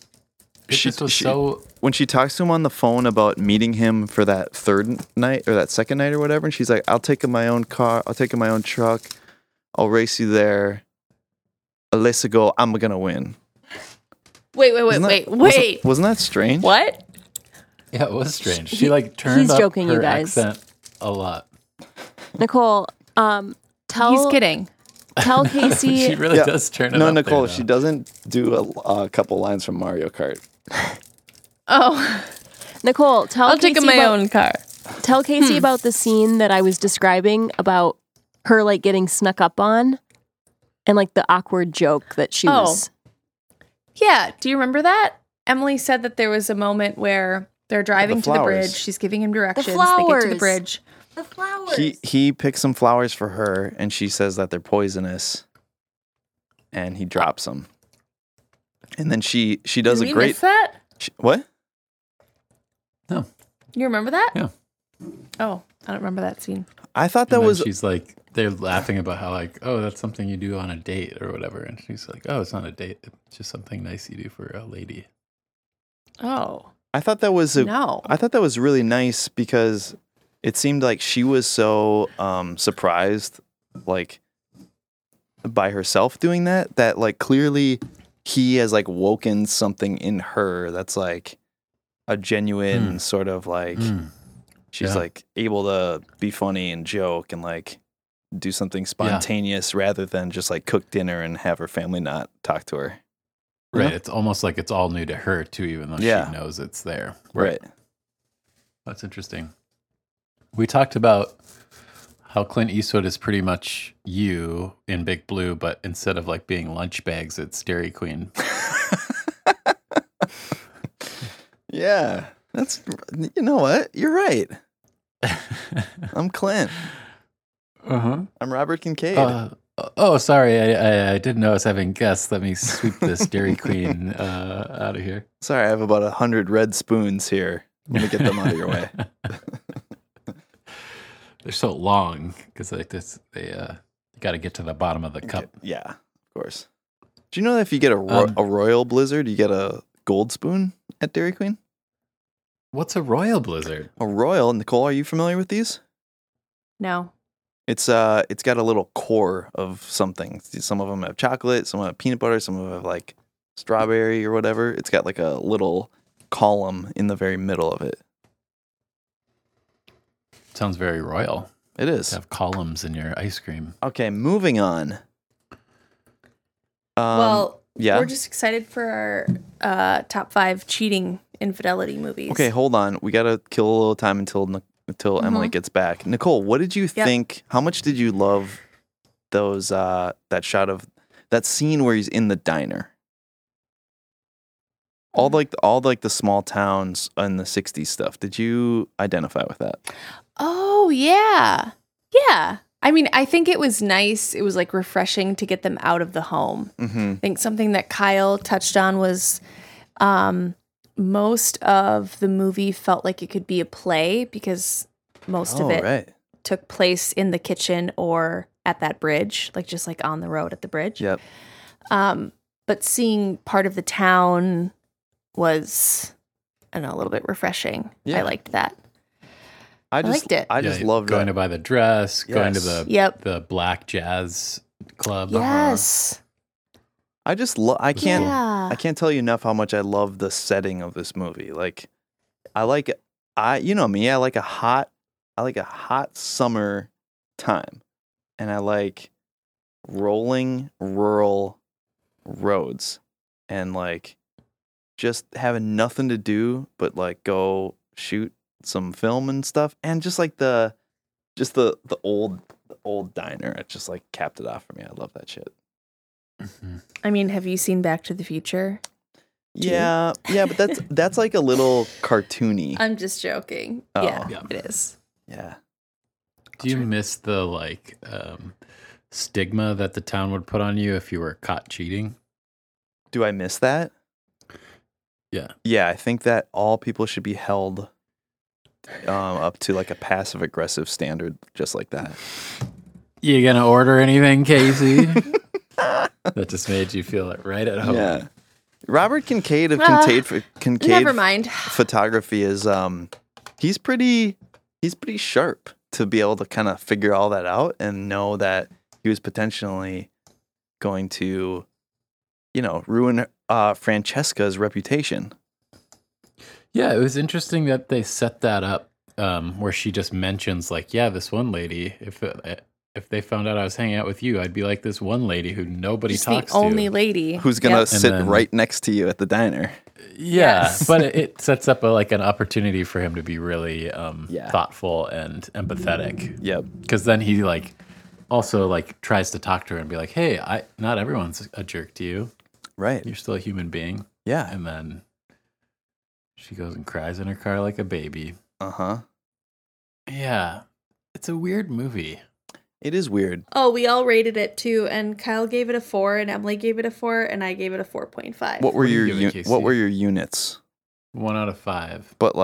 when she talks to him on the phone about meeting him for that third night or that second night or whatever, and she's like, "I'll take in my own car. I'll take in my own truck. I'll race you there. Let's go. I'm gonna win." Wait. Wasn't that strange? What? Yeah, it was strange. She like turned up joking, her you guys. accent a lot. Nicole, He's kidding. Tell Casey. She really does turn it up. No, Nicole, there, she doesn't do a couple lines from Mario Kart. Oh. Nicole, I'll take in my own car. Tell Casey about the scene that I was describing about her like getting snuck up on and like the awkward joke that she was. Yeah. Do you remember that? Emily said that there was a moment where they're driving to the bridge. She's giving him directions. The flowers. They get to the bridge. The flowers. He picks some flowers for her, and she says that they're poisonous, and he drops them. And then she does Did a we great. Miss that? What? No. You remember that? Yeah. Oh, I don't remember that scene. I thought that was. She's like, they're laughing about how like, oh, that's something you do on a date or whatever, and she's like, oh, it's not a date. It's just something nice you do for a lady. Oh. I thought that was I thought that was really nice because it seemed like she was so surprised, like by herself doing that like clearly he has like woken something in her that's like a genuine sort of like she's like able to be funny and joke and like do something spontaneous rather than just like cook dinner and have her family not talk to her. Right. It's almost like it's all new to her too, even though she knows it's there. Right. That's interesting. We talked about how Clint Eastwood is pretty much you in Big Blue, but instead of like being lunch bags, it's Dairy Queen. Yeah. That's, you know what? You're right. I'm Clint. Uh-huh. I'm Robert Kincaid. Sorry. I didn't know I was having guests. Let me sweep this Dairy Queen out of here. Sorry, I have about 100 red spoons here. Let me get them out of your way. They're so long because like this, they you got to get to the bottom of the cup. Yeah, of course. Do you know that if you get a Royal Blizzard, you get a gold spoon at Dairy Queen? What's a Royal Blizzard? A Royal, Nicole, are you familiar with these? No. It's got a little core of something. Some of them have chocolate, some have peanut butter, some of them have like strawberry or whatever. It's got like a little column in the very middle of it. Sounds very royal. It is. To have columns in your ice cream. Okay, moving on. Yeah, we're just excited for our top 5 cheating infidelity movies. Okay, hold on. We got to kill a little time until Emily gets back. Nicole, what did you think? How much did you love those that shot of that scene where he's in the diner? All the small towns and the 60s stuff. Did you identify with that? Oh, yeah. Yeah. I mean, I think it was nice. It was like refreshing to get them out of the home. Mm-hmm. I think something that Kyle touched on was most of the movie felt like it could be a play because most of it took place in the kitchen or at that bridge, like just like on the road at the bridge. Yep. But seeing part of the town was, I don't know, a little bit refreshing. Yeah. I liked that. I liked it. I just loved going to buy the dress, going to the black jazz club. Yes. I just I can't tell you enough how much I love the setting of this movie. Like you know me, I like a hot summer time. And I like rolling rural roads and like just having nothing to do but like go shoot some film and stuff, and just like the old diner, it just like capped it off for me. I love that shit. Mm-hmm. I mean, have you seen Back to the Future? Yeah, but that's like a little cartoony. I'm just joking. Oh. Yeah, it is. Yeah. Do you miss the like stigma that the town would put on you if you were caught cheating? Do I miss that? Yeah. Yeah, I think that all people should be held up to like a passive aggressive standard, just like that. You gonna order anything, Casey? That just made you feel it right at home. Yeah. Robert Kincaid of Kincaid never mind. Photography is he's pretty sharp to be able to kind of figure all that out and know that he was potentially going to, ruin Francesca's reputation. Yeah, it was interesting that they set that up where she just mentions like, yeah, this one lady, if they found out I was hanging out with you, I'd be like this one lady who nobody talks to. The only lady. Who's going to sit right next to you at the diner. Yeah, yes. But it sets up an opportunity for him to be really thoughtful and empathetic. Yep. Because then he also tries to talk to her and be like, hey, not everyone's a jerk to you. Right. You're still a human being. Yeah. And then she goes and cries in her car like a baby. Uh-huh. Yeah. It's a weird movie. It is weird. Oh, we all rated it too, and Kyle gave it a 4, and Emily gave it a 4, and I gave it a 4.5. What were your units? 1 out of 5. But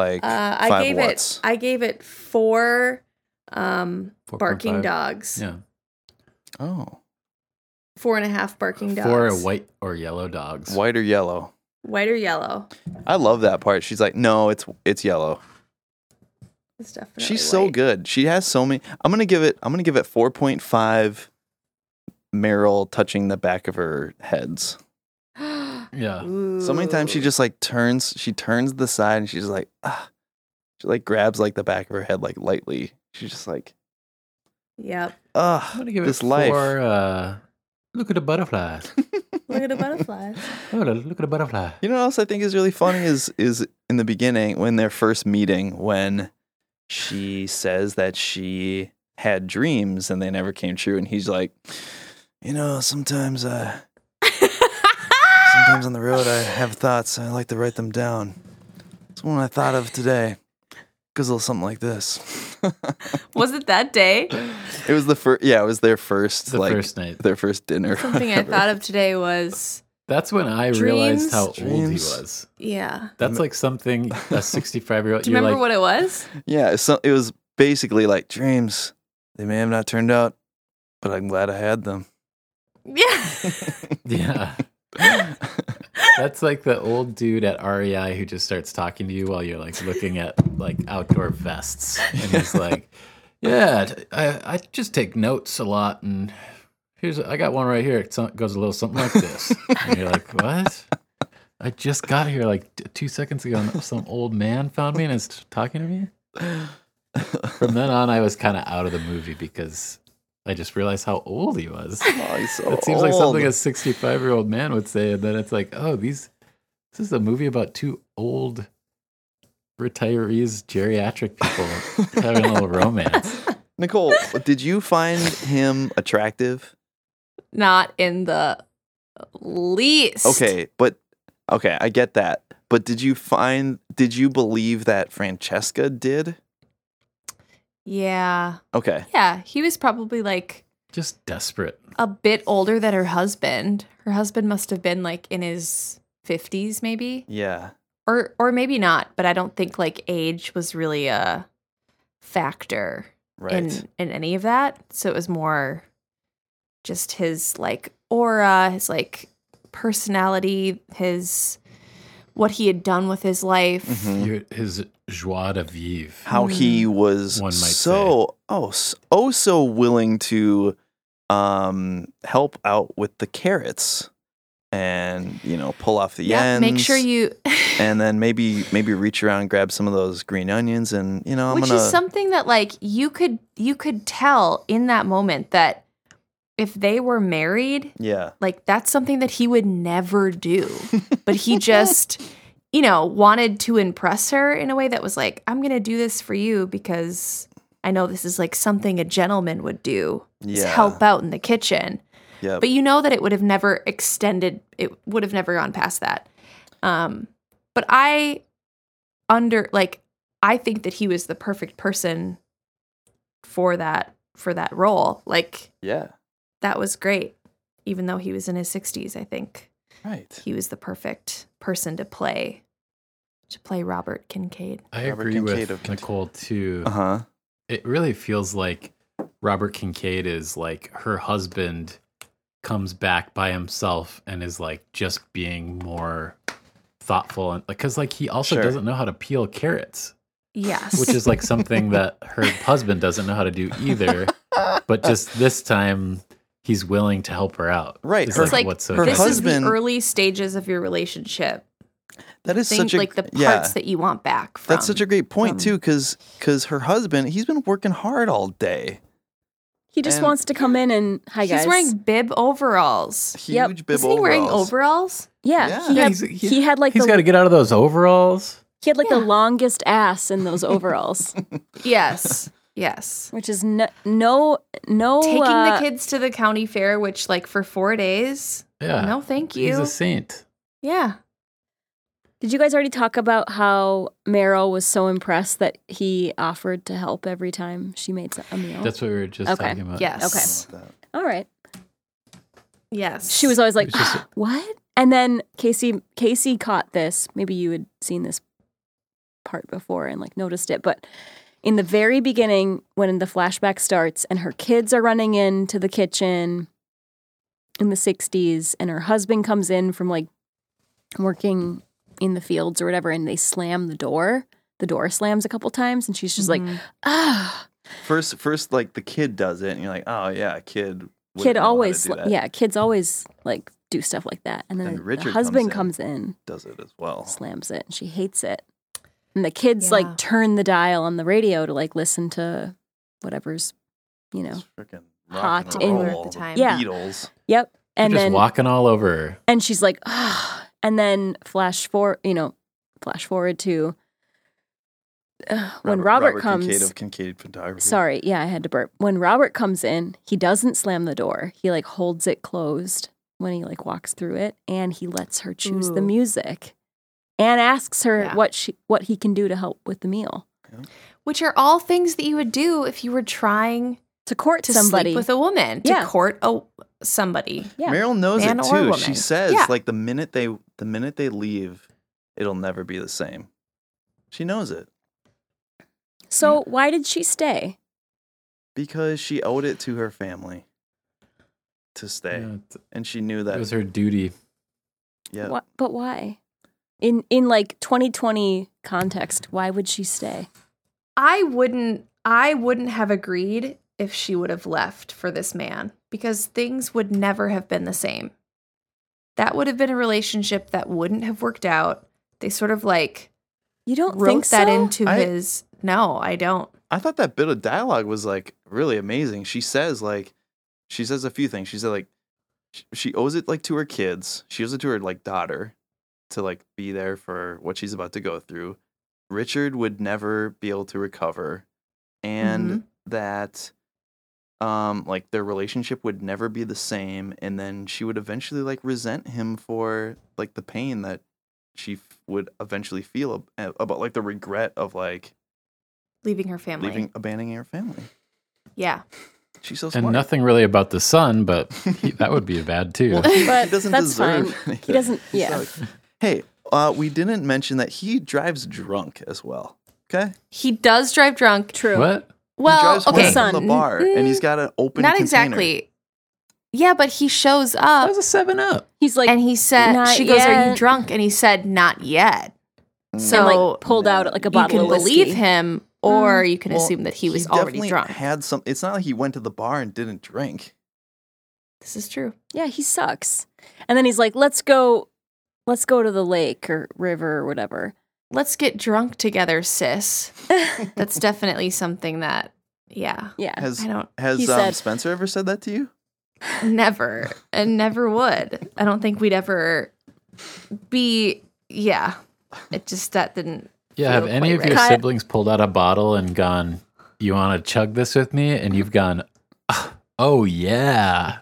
I gave it 4 barking dogs. Yeah. Oh. 4.5 barking dogs. 4 white or yellow dogs. White or yellow? White or yellow. I love that part. She's like, no, it's yellow. It's definitely She's white. so good. She has so many. I'm gonna give it 4.5 Meryl touching the back of her heads. Yeah. Ooh. So many times she just turns the side and she's like, she grabs the back of her head lightly. She's just like, yep. I'm gonna give this it 4. life. Look at the butterflies. Look at the butterflies. Oh, look at the butterfly. You know what else I think is really funny is in the beginning when they're first meeting, when she says that she had dreams and they never came true, and he's like, sometimes on the road I have thoughts, I like to write them down. It's one I thought of today. Goes a little something like this. Was it that day? It was the first. Yeah, it was their first. First night. Their first dinner. Something I thought of today was. That's when I realized how old he was. Yeah. That's like something a 65-year-old. Do you remember what it was? Yeah, so it was basically like dreams. They may have not turned out, but I'm glad I had them. Yeah. Yeah. That's like the old dude at REI who just starts talking to you while you're like looking at like outdoor vests, and he's like, "Yeah, I just take notes a lot, and I got one right here. It goes a little something like this." And you're like, "What? I just got here like 2 seconds ago, and some old man found me and is talking to me." From then on, I was kind of out of the movie because I just realized how old he was. Oh, he's so It seems like something a 65-year-old man would say, and then it's like, oh, this is a movie about two old retirees, geriatric people having a little romance. Nicole, did you find him attractive? Not in the least. Okay, I get that. But did you believe that Francesca did? Yeah. Okay. Yeah, he was probably like just desperate. A bit older than her husband. Her husband must have been like in his 50s maybe. Yeah. Or maybe not, but I don't think like age was really a factor in any of that. So it was more just his like aura, his like personality, what he had done with his life. Mm-hmm. His joie de vivre. How he was so willing to help out with the carrots and, pull off the ends. Make sure you and then maybe reach around and grab some of those green onions and, Which is something that like you could tell in that moment that if they were married, like that's something that he would never do. But he just, wanted to impress her in a way that was like, I'm going to do this for you because I know this is like something a gentleman would do. Is help out in the kitchen. Yep. But that it would have never extended. It would have never gone past that. But I think that he was the perfect person for that role. Like, that was great. Even though he was in his 60s, I think he was the perfect person to play Robert Kincaid. I agree with Nicole too. It really feels like Robert Kincaid is like her husband comes back by himself and is like just being more thoughtful, and because like he also doesn't know how to peel carrots. Yes. Which is like something that her husband doesn't know how to do either. But just this time he's willing to help her out. Right. It's like this husband, is the early stages of your relationship. That is such like the parts that you want back from. That's such a great point too, because her husband, he's been working hard all day. He just wants to come in and guys. He's wearing bib overalls. Huge bib overalls. Isn't he wearing overalls? Yeah. He had like he's got to get out of those overalls. He had like the longest ass in those overalls. Yes. Which is no taking the kids to the county fair, which like for 4 days. Yeah. No, thank you. He's a saint. Yeah. Did you guys already talk about how Meryl was so impressed that he offered to help every time she made a meal? That's what we were just talking about. Yes. Okay. All right. Yes. She was always like, what? And then Casey caught this. Maybe you had seen this part before and like noticed it. But in the very beginning, when the flashback starts and her kids are running into the kitchen in the 60s and her husband comes in from like working in the fields or whatever, and they slam the door slams a couple times and she's just like, First, like the kid does it and you're like, oh yeah, kid always, kids always like do stuff like that. And then the husband comes in, does it as well, slams it, and she hates it. And the kids like turn the dial on the radio to like listen to whatever's, freaking hot in at the time. The Beatles. Yep. And You're just then walking all over her. And she's like, ah. And then flash forward to when Robert comes. Kincaid of Kincaid Photography. Sorry, yeah, I had to burp. When Robert comes in, he doesn't slam the door. He like holds it closed when he like walks through it, and he lets her choose the music, and asks her what he can do to help with the meal. Yeah. Which are all things that you would do if you were trying to court somebody, sleep with a woman, to court somebody. Yeah. Meryl knows Man it or too. woman. She says like the minute they leave, it'll never be the same. She knows it. So why did she stay? Because she owed it to her family to stay, and she knew that it was her duty. Yeah, but why? In like 2020 context, why would she stay? I wouldn't have agreed if she would have left for this man, because things would never have been the same. That would have been a relationship that wouldn't have worked out. They sort of like you don't wrote think that so? into his. No, I don't. I thought that bit of dialogue was like really amazing. She says a few things. She said like she owes it like to her kids. She owes it to her like daughter to like be there for what she's about to go through. Richard would never be able to recover, and that like their relationship would never be the same, and then she would eventually like resent him for like the pain that she would eventually feel about like the regret of like leaving her family, abandoning her family. Yeah. She's so smart. And nothing really about the son, but that would be bad too. Well, but he doesn't that's deserve fine. anything. He doesn't. Yeah. So, hey, we didn't mention that he drives drunk as well. Okay. He does drive drunk. True. What? Well, he drives okay. home from the bar, and he's got an open. Not container. exactly. Yeah, but he shows That up. was a 7-Up. He's like, and he said, "Not she goes, "Are you yet." drunk?" And he said, "Not yet." So and like pulled out like a you bottle can of whiskey. believe him, or you can assume that he was already definitely drunk. Had some. It's not like he went to the bar and didn't drink. This is true. Yeah, he sucks. And then he's like, let's go to the lake or river or whatever. Let's get drunk together, sis. That's definitely something that, yeah. Has He said- Spencer ever said that to you? Never, and never would. I don't think we'd ever be, yeah. It just, that didn't. Yeah, have feel any quite of your right. siblings pulled out a bottle and gone, "You want to chug this with me?" And you've gone, "Oh yeah."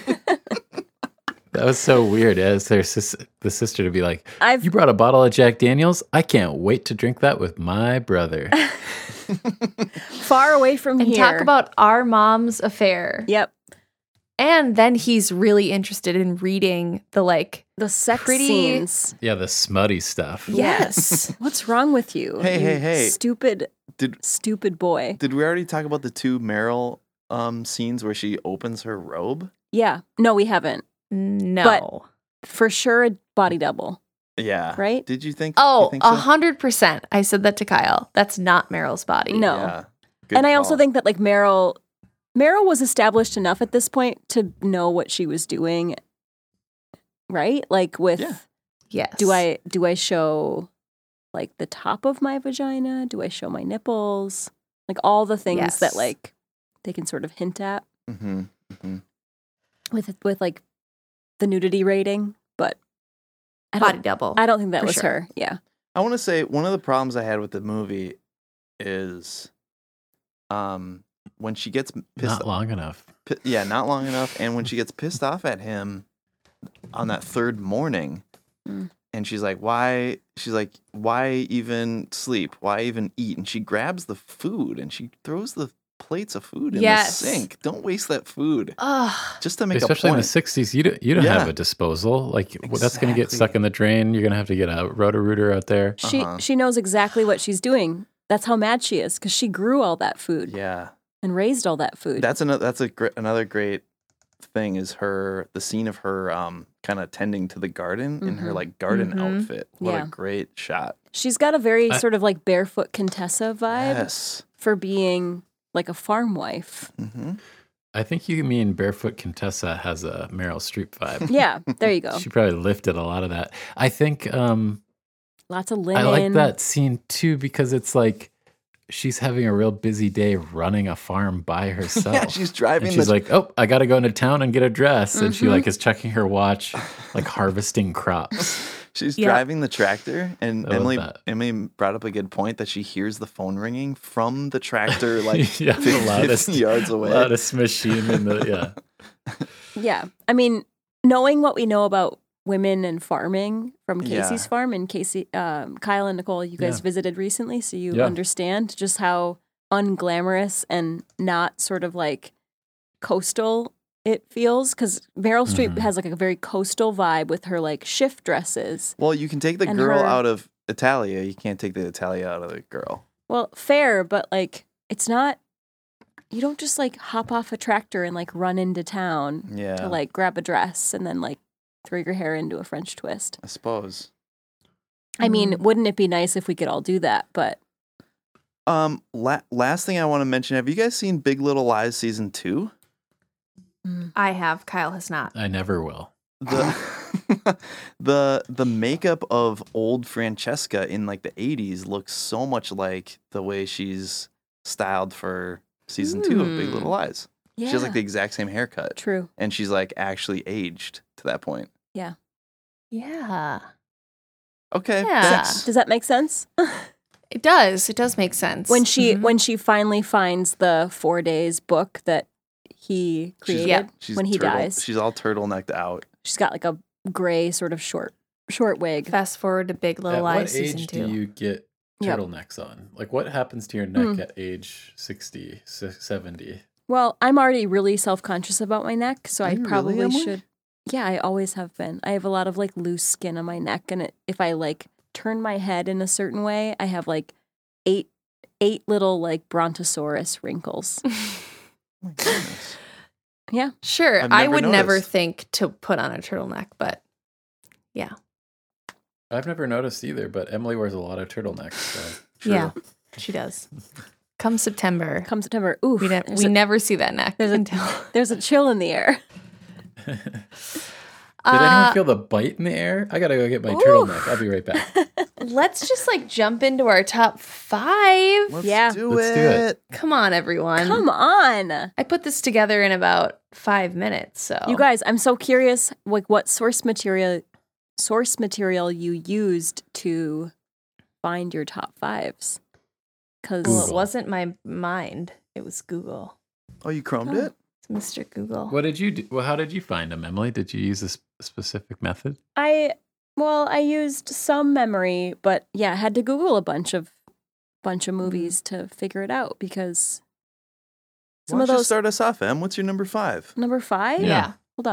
That was so weird. As the sister to be like, "You brought a bottle of Jack Daniels? I can't wait to drink that with my brother." Far away from And here. talk about our mom's affair. Yep. And then he's really interested in reading the sex pretty- scenes. Yeah, the smutty stuff. Yes. What's wrong with you? Hey. Stupid boy. Did we already talk about the two Meryl scenes where she opens her robe? Yeah. No, we haven't. No. But for sure a body double. Yeah. Right? Did you think? Oh, you think so? 100%. I said that to Kyle. That's not Meryl's body. No. Yeah. Good And I also call. think that like Meryl was established enough at this point to know what she was doing. Right? Like with Yes. do I show like the top of my vagina? Do I show my nipples? Like all the things Yes. that like they can sort of hint at with like the nudity rating, but Body double. I don't think that For was sure. her. Yeah. I want to say one of the problems I had with the movie is when she gets pissed Not long enough. not long enough, and when she gets pissed off at him on that third morning, and she's like, why even sleep? Why even eat? And she grabs the food and she throws the plates of food in the sink. Don't waste that food. Ugh. Just to make Especially a in point. the 60s, you don't have a disposal. Like that's going to get stuck in the drain. You're going to have to get a Roto-Rooter out there. She knows exactly what she's doing. That's how mad she is because she grew all that food. Yeah. And raised all that food. That's another great thing is the scene of her kind of tending to the garden in her like garden outfit. What a great shot. She's got a very sort of like barefoot Contessa vibe for being like a farm wife. Mm-hmm. I think you mean Barefoot Contessa has a Meryl Streep vibe. Yeah, there you go. She probably lifted a lot of that. I think lots of linen. I like that scene too because it's like she's having a real busy day running a farm by herself. Yeah, she's driving. And she's like, oh, I got to go into town and get a dress. And she like is checking her watch, like harvesting crops. She's driving the tractor, and Emily brought up a good point that she hears the phone ringing from the tractor, like 50 yards away. Loudest machine in the Yeah, I mean, knowing what we know about women and farming from Casey's farm, and Kyle and Nicole, you guys visited recently, so you understand just how unglamorous and not sort of like coastal it feels, because Meryl Streep has like a very coastal vibe with her like shift dresses. Well, you can take the girl out of Italia. You can't take the Italia out of the girl. Well, fair, but like it's not. You don't just like hop off a tractor and like run into town to like grab a dress and then like throw your hair into a French twist. I suppose. I mean, wouldn't it be nice if we could all do that? But last thing I want to mention: have you guys seen Big Little Lies season 2? I have. Kyle has not. I never will. The makeup of old Francesca in like the 80s looks so much like the way she's styled for season 2 of Big Little Lies. Yeah. She has like the exact same haircut. True. And she's like actually aged to that point. Yeah. Yeah. Okay. Yeah. Does that make sense? It does. It does make sense. When she finally finds the 4 Days book that he created when he dies. She's all turtlenecked out. She's got like a gray sort of short wig. Fast forward to Big Little Lies season 2. At what age do you get turtlenecks on? Like what happens to your neck at age 60, 70? Well, I'm already really self-conscious about my neck, so I probably really, should. Yeah, I always have been. I have a lot of like loose skin on my neck, and if I like turn my head in a certain way, I have like eight little like brontosaurus wrinkles. Oh my goodness. Yeah. Sure. I would never think to put on a turtleneck, but yeah. I've never noticed either, but Emily wears a lot of turtlenecks. So. Yeah, she does. Come September. Ooh, we never see that neck. There's a chill in the air. Did anyone feel the bite in the air? I gotta go get my turtleneck. I'll be right back. Let's just like jump into our top 5. Let's do it. Come on, everyone. Come on. I put this together in about 5 minutes. So you guys, I'm so curious, like what source material you used to find your top 5s. Because it wasn't my mind; it was Google. Oh, you chromed it? It's Mr. Google. What did you do? Well, how did you find them, Emily? Did you use a specific method? I used some memory, but yeah, I had to Google a bunch of movies to figure it out because some of those. Start us off, Em. What's your number 5? Number 5? Yeah. Hold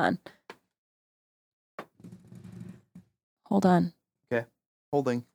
on. Okay. Holding.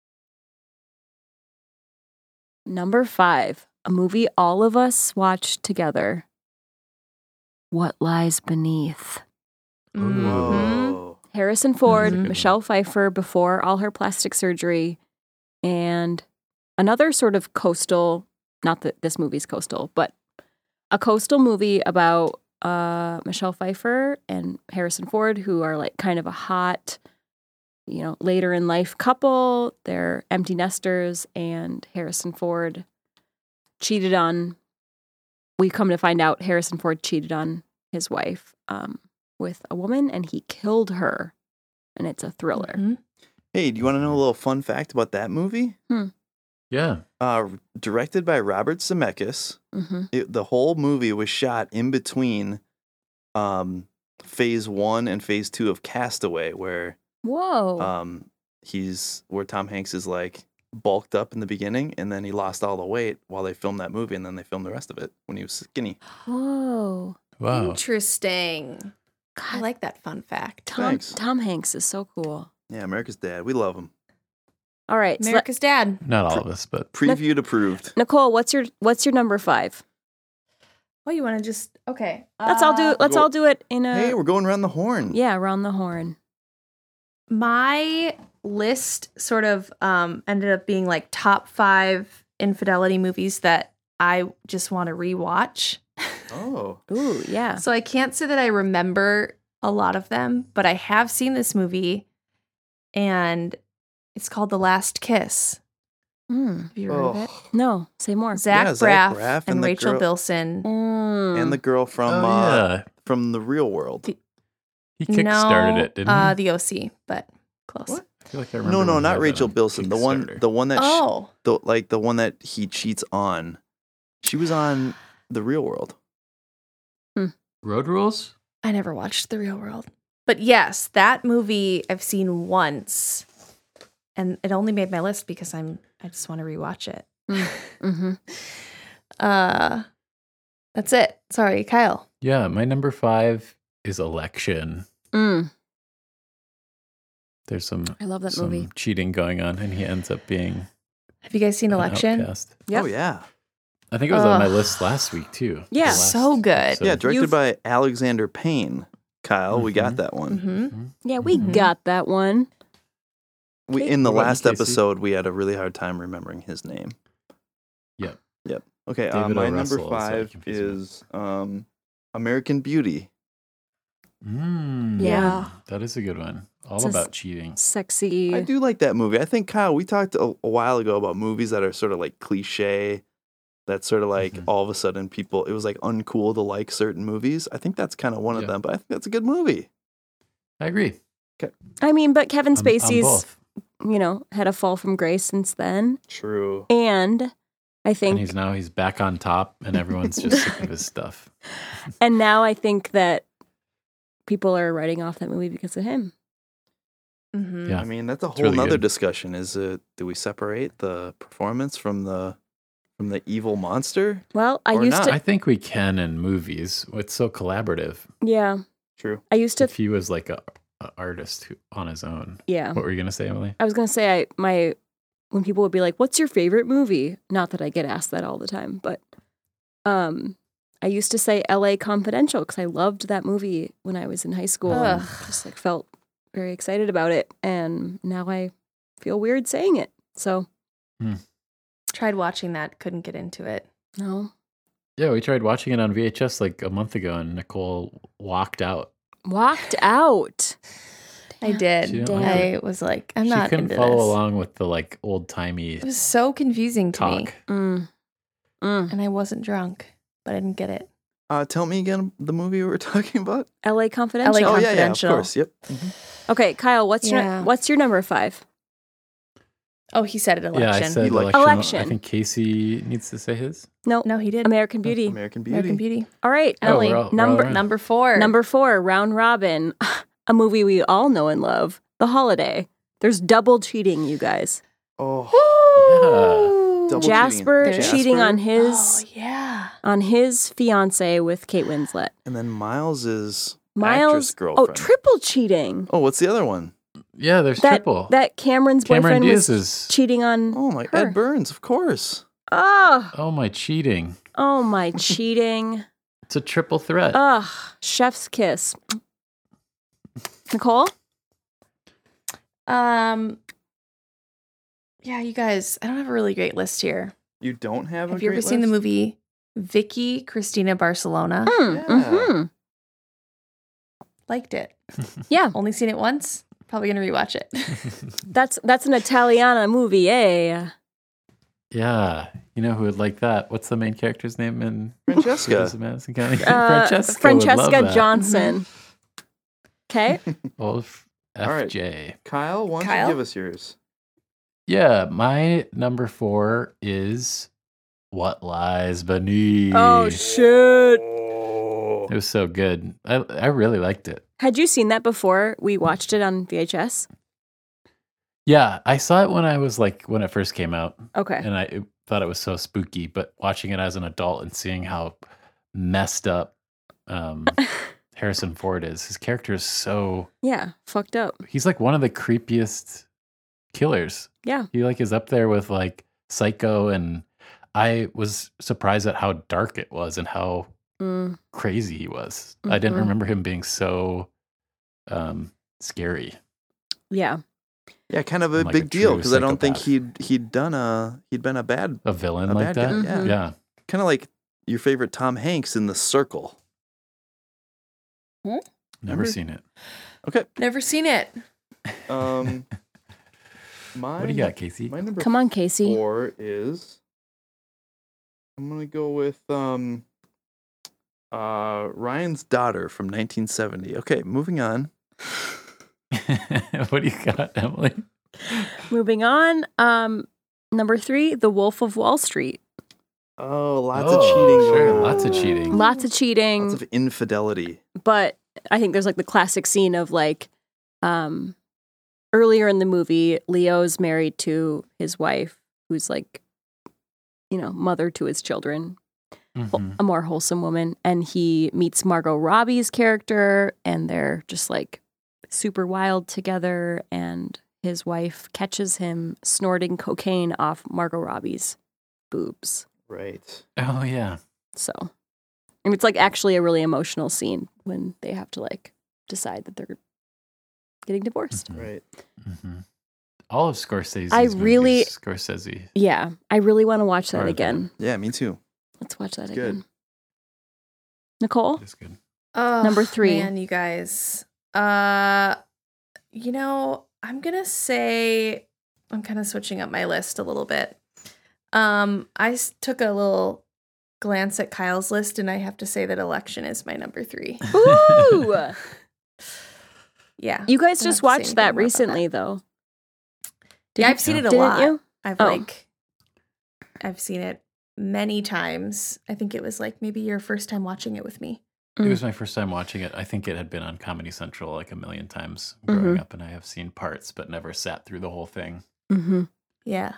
Number 5, a movie all of us watched together. What Lies Beneath. Mm-hmm. Whoa. Harrison Ford, Michelle Pfeiffer before all her plastic surgery, and another sort of coastal, not that this movie's coastal, but a coastal movie about Michelle Pfeiffer and Harrison Ford, who are like kind of a hot, later in life couple. They're empty nesters, and Harrison Ford cheated on. We come to find out Harrison Ford cheated on his wife with a woman, and he killed her. And it's a thriller. Mm-hmm. Hey, do you want to know a little fun fact about that movie? Yeah. Directed by Robert Zemeckis. Mm-hmm. The whole movie was shot in between phase 1 and phase 2 of Castaway, where where Tom Hanks is like bulked up in the beginning, and then he lost all the weight while they filmed that movie, and then they filmed the rest of it when he was skinny. Whoa. Wow. Interesting. God. I like that fun fact. Tom Hanks is so cool. Yeah, America's Dad. We love him. All right. America's Dad. Not all of us, but previewed approved. Nicole, what's your number 5? Oh, you want to just okay? Let's all do it in a. Hey, we're going around the horn. Yeah, around the horn. My list sort of ended up being like top 5 infidelity movies that I just want to rewatch. Oh. Ooh, yeah. So I can't say that I remember a lot of them, but I have seen this movie, and it's called The Last Kiss. Have you heard of it? No, say more. Zach Braff Braff and and the Rachel girl- Bilson. And the girl from from the Real World. He kickstarted it, didn't he? The OC, but close. What? I feel like I remember No, when not he had Rachel that on Bilson. The one that the one that he cheats on. She was on the Real World. Road Rules? I never watched The Real World. But yes, that movie I've seen once. And it only made my list because I just want to rewatch it. Mm-hmm. That's it. Sorry, Kyle. Yeah, my number 5 is Election. Mm. There's some I love that movie. cheating going on, and he ends up being Have you guys seen an Election? outcast. Yep. Oh yeah. I think it was on my list last week too. Yeah. The last So good. episode. Yeah, directed by Alexander Payne. Kyle, we got that one. Mm-hmm. Yeah, we got that one. We in the What about you, last Casey? episode we had a really hard time remembering his name. Yep. Okay, David my O. number Russell is what 5 confused me. is American Beauty. Yeah. That is a good one. All It's a about cheating. Sexy. I do like that movie. I think Kyle, we talked a while ago about movies that are sort of like cliche. That's sort of like all of a sudden people it was like uncool to like certain movies. I think that's kind of one of them, but I think that's a good movie. I agree. I mean, but Kevin I'm Spacey's, both. had a fall from grace since then. True. And I think, And he's back on top, and everyone's just sick of his stuff. and now I think that people are writing off that movie because of him. Mm-hmm. Yeah. I mean, that's a whole really nother good. discussion. Is it do we separate the performance from the evil monster? Well, I Or used not. to, I think we can in movies. It's so collaborative. yeah, True. I used to, If he was like a artist on his own. yeah. What were you gonna say, Emily? I was gonna say when people would be like, "What's your favorite movie?" Not that I get asked that all the time, but I used to say L.A. Confidential because I loved that movie when I was in high school. And just like felt very excited about it, and now I feel weird saying it. So Tried watching that, couldn't get into it. no, Yeah, we tried watching it on VHS like a month ago, and Nicole walked out. walked out. I did. She didn't I like was like, I'm she not couldn't into follow this. along with the like old timey It was so confusing to me. talk. And I wasn't drunk, but I didn't get it. Tell me again the movie we were talking about. L.A. Confidential. LA Oh yeah, of Confidential. course. Yep. Okay, Kyle, what's Yeah. your number 5? Oh, he said it. Election. Yeah, I said You like- election. I think Casey needs to say his. No, No, he did. American Beauty. American Beauty. American Beauty. All right, Oh, Ellie, we're all number right. Number 4. Number 4, Round Robin, a movie we all know and love, The Holiday. There's double cheating, you guys. Oh, Double Jasper cheating. cheating on Oh, yeah. his fiance with Kate Winslet. And then Miles is actress Miles, girlfriend. triple cheating. Oh, what's the other one? Yeah, there's That triple. that Cameron's Cameron boyfriend Diaz was is. cheating on. Oh my, her. Ed Burns, of course. Oh my cheating! Oh my cheating. It's a triple threat. Ugh, chef's kiss. Nicole? Yeah, you guys, I don't have a really great list here. You don't have. Have you ever seen the movie Vicky Cristina Barcelona? Yeah. Mm-hmm. Liked it. Yeah, Only seen it once. Probably gonna rewatch it. that's an Italiana movie, eh? Yeah, you know who would like that? What's the main character's name in Francesca. Madison County? Francesca Francesca would love Johnson. Okay. that. Old All right. FJ. Kyle, why don't Kyle? you give us yours? Yeah, my number 4 is What Lies Beneath. Oh shit! It was so good. I really liked it. Had you seen that before we watched it on VHS? Yeah, I saw it when it first came out, Okay. and I thought it was so spooky. But watching it as an adult and seeing how messed up Harrison Ford is, his character is so. Yeah, fucked up. He's like one of the creepiest killers. Yeah. He like is up there with like Psycho, and I was surprised at how dark it was and how crazy he was. I didn't Mhm. remember him being so scary. Yeah. Yeah, kind of a Like a big deal true because I don't think psychopath. he'd been a bad A villain A like bad that. guy, Mhm. Yeah. kind of like your favorite Tom Hanks in The Circle. Never seen it. Okay. Never seen it. My What do you got, Casey? My number Come on, Casey. 4 is... I'm going to go with Ryan's Daughter from 1970. Okay, moving on. What do you got, Emily? Moving on. Number 3, The Wolf of Wall Street. Oh, lots of cheating. Sure, lots of cheating. Lots of cheating. Lots of infidelity. But I think there's like the classic scene of like earlier in the movie, Leo's married to his wife, who's like, mother to his children, a more wholesome woman. And he meets Margot Robbie's character, and they're just like super wild together. And his wife catches him snorting cocaine off Margot Robbie's boobs. Right. Oh, yeah. So, and it's like actually a really emotional scene when they have to like decide that they're getting divorced. Right. All of Scorsese's movies, Scorsese. Yeah, I really want to watch that again. Yeah, me too. Let's watch that again. Nicole? That's good. Number 3. Man, you guys. I'm going to say I'm kind of switching up my list a little bit. I took a little glance at Kyle's list, and I have to say that Election is my number 3. Ooh! Yeah. You guys just watched that recently, though. I've seen it a lot. You? I've seen it many times. I think it was like maybe your first time watching it with me. It was my first time watching it. I think it had been on Comedy Central like a million times growing up, and I have seen parts, but never sat through the whole thing. Yeah.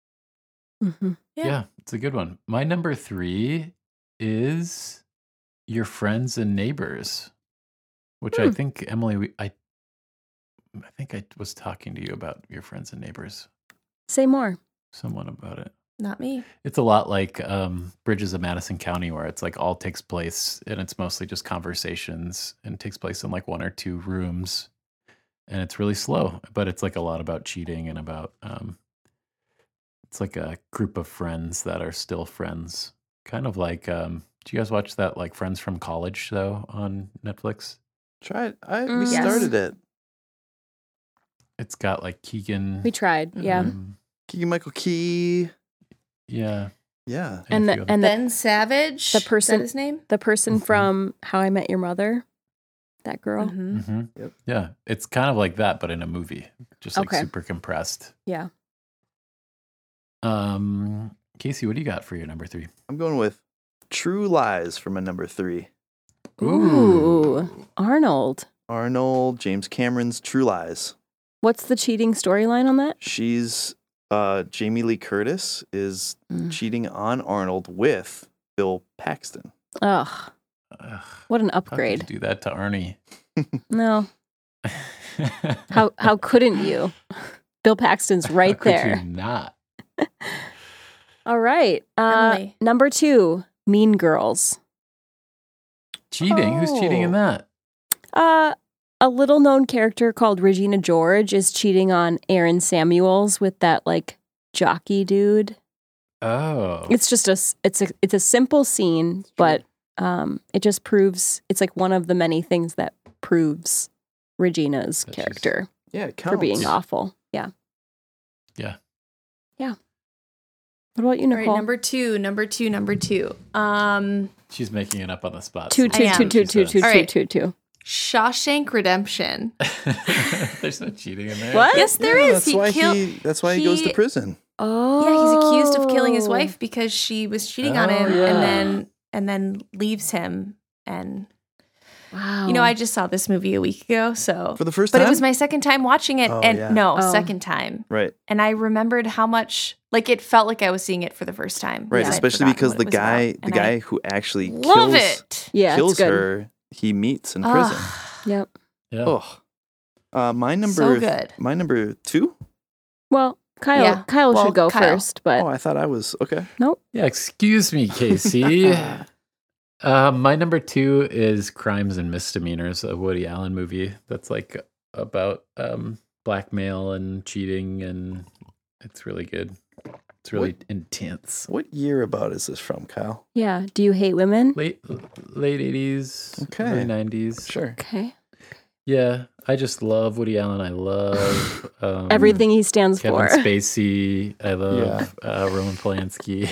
Yeah, it's a good one. My number 3 is Your Friends and Neighbors, which I think, Emily, I think I was talking to you about Your Friends and Neighbors. Say more. Someone about it. Not me. It's a lot like Bridges of Madison County, where it's like all takes place, and it's mostly just conversations, and takes place in like 1 or 2 rooms, and it's really slow, but it's like a lot about cheating and about it's like a group of friends that are still friends, kind of like do you guys watch that like Friends from College show on Netflix? Try it. We started it. It's got like Keegan. We tried, yeah. Keegan-Michael Key. Yeah. Yeah. And Ben Savage. The person, is that his name? The person from How I Met Your Mother. That girl. Yep. Yeah. It's kind of like that, but in a movie. Just like super compressed. Yeah. Casey, what do you got for your number 3? I'm going with True Lies for my number 3. Ooh. Arnold, James Cameron's True Lies. What's the cheating storyline on that? She's Jamie Lee Curtis is cheating on Arnold with Bill Paxton. Ugh. What an upgrade. How could you do that to Arnie? No. How couldn't you? Bill Paxton's right how could there. You not. All right. Number 2, Mean Girls. Cheating? Who's cheating in that? A little known character called Regina George is cheating on Aaron Samuels with that like jockey dude. Oh. It's just it's a simple scene, but it just proves it's like one of the many things that proves Regina's character. It counts. For being awful. Yeah. Yeah. Yeah. What about you, Nicole? All right, number two. She's making it up on the spot. Two. Shawshank Redemption. There's no cheating in there. What? Yes, there is. That's why he goes to prison. Oh. Yeah, he's accused of killing his wife because she was cheating on him and then leaves him. And wow. I just saw this movie a week ago, so for the first time. But it was my second time watching it, second time. Right. And I remembered how much it felt like I was seeing it for the first time. Right, especially because the guy who actually kills her, he meets in prison. Yep. Yeah. Oh. My number so good. My number 2? Well, Kyle should go first, but I thought I was okay. Nope. Yeah, excuse me, Casey. My number 2 is Crimes and Misdemeanors, a Woody Allen movie that's like about blackmail and cheating, and it's really good. It's really intense. What year about is this from, Kyle? Yeah. Do you hate women? Late 80s, okay. early 90s. Sure. Okay. Yeah, I just love Woody Allen. I love Everything he stands Kevin for. Spacey. I love Roman Polanski.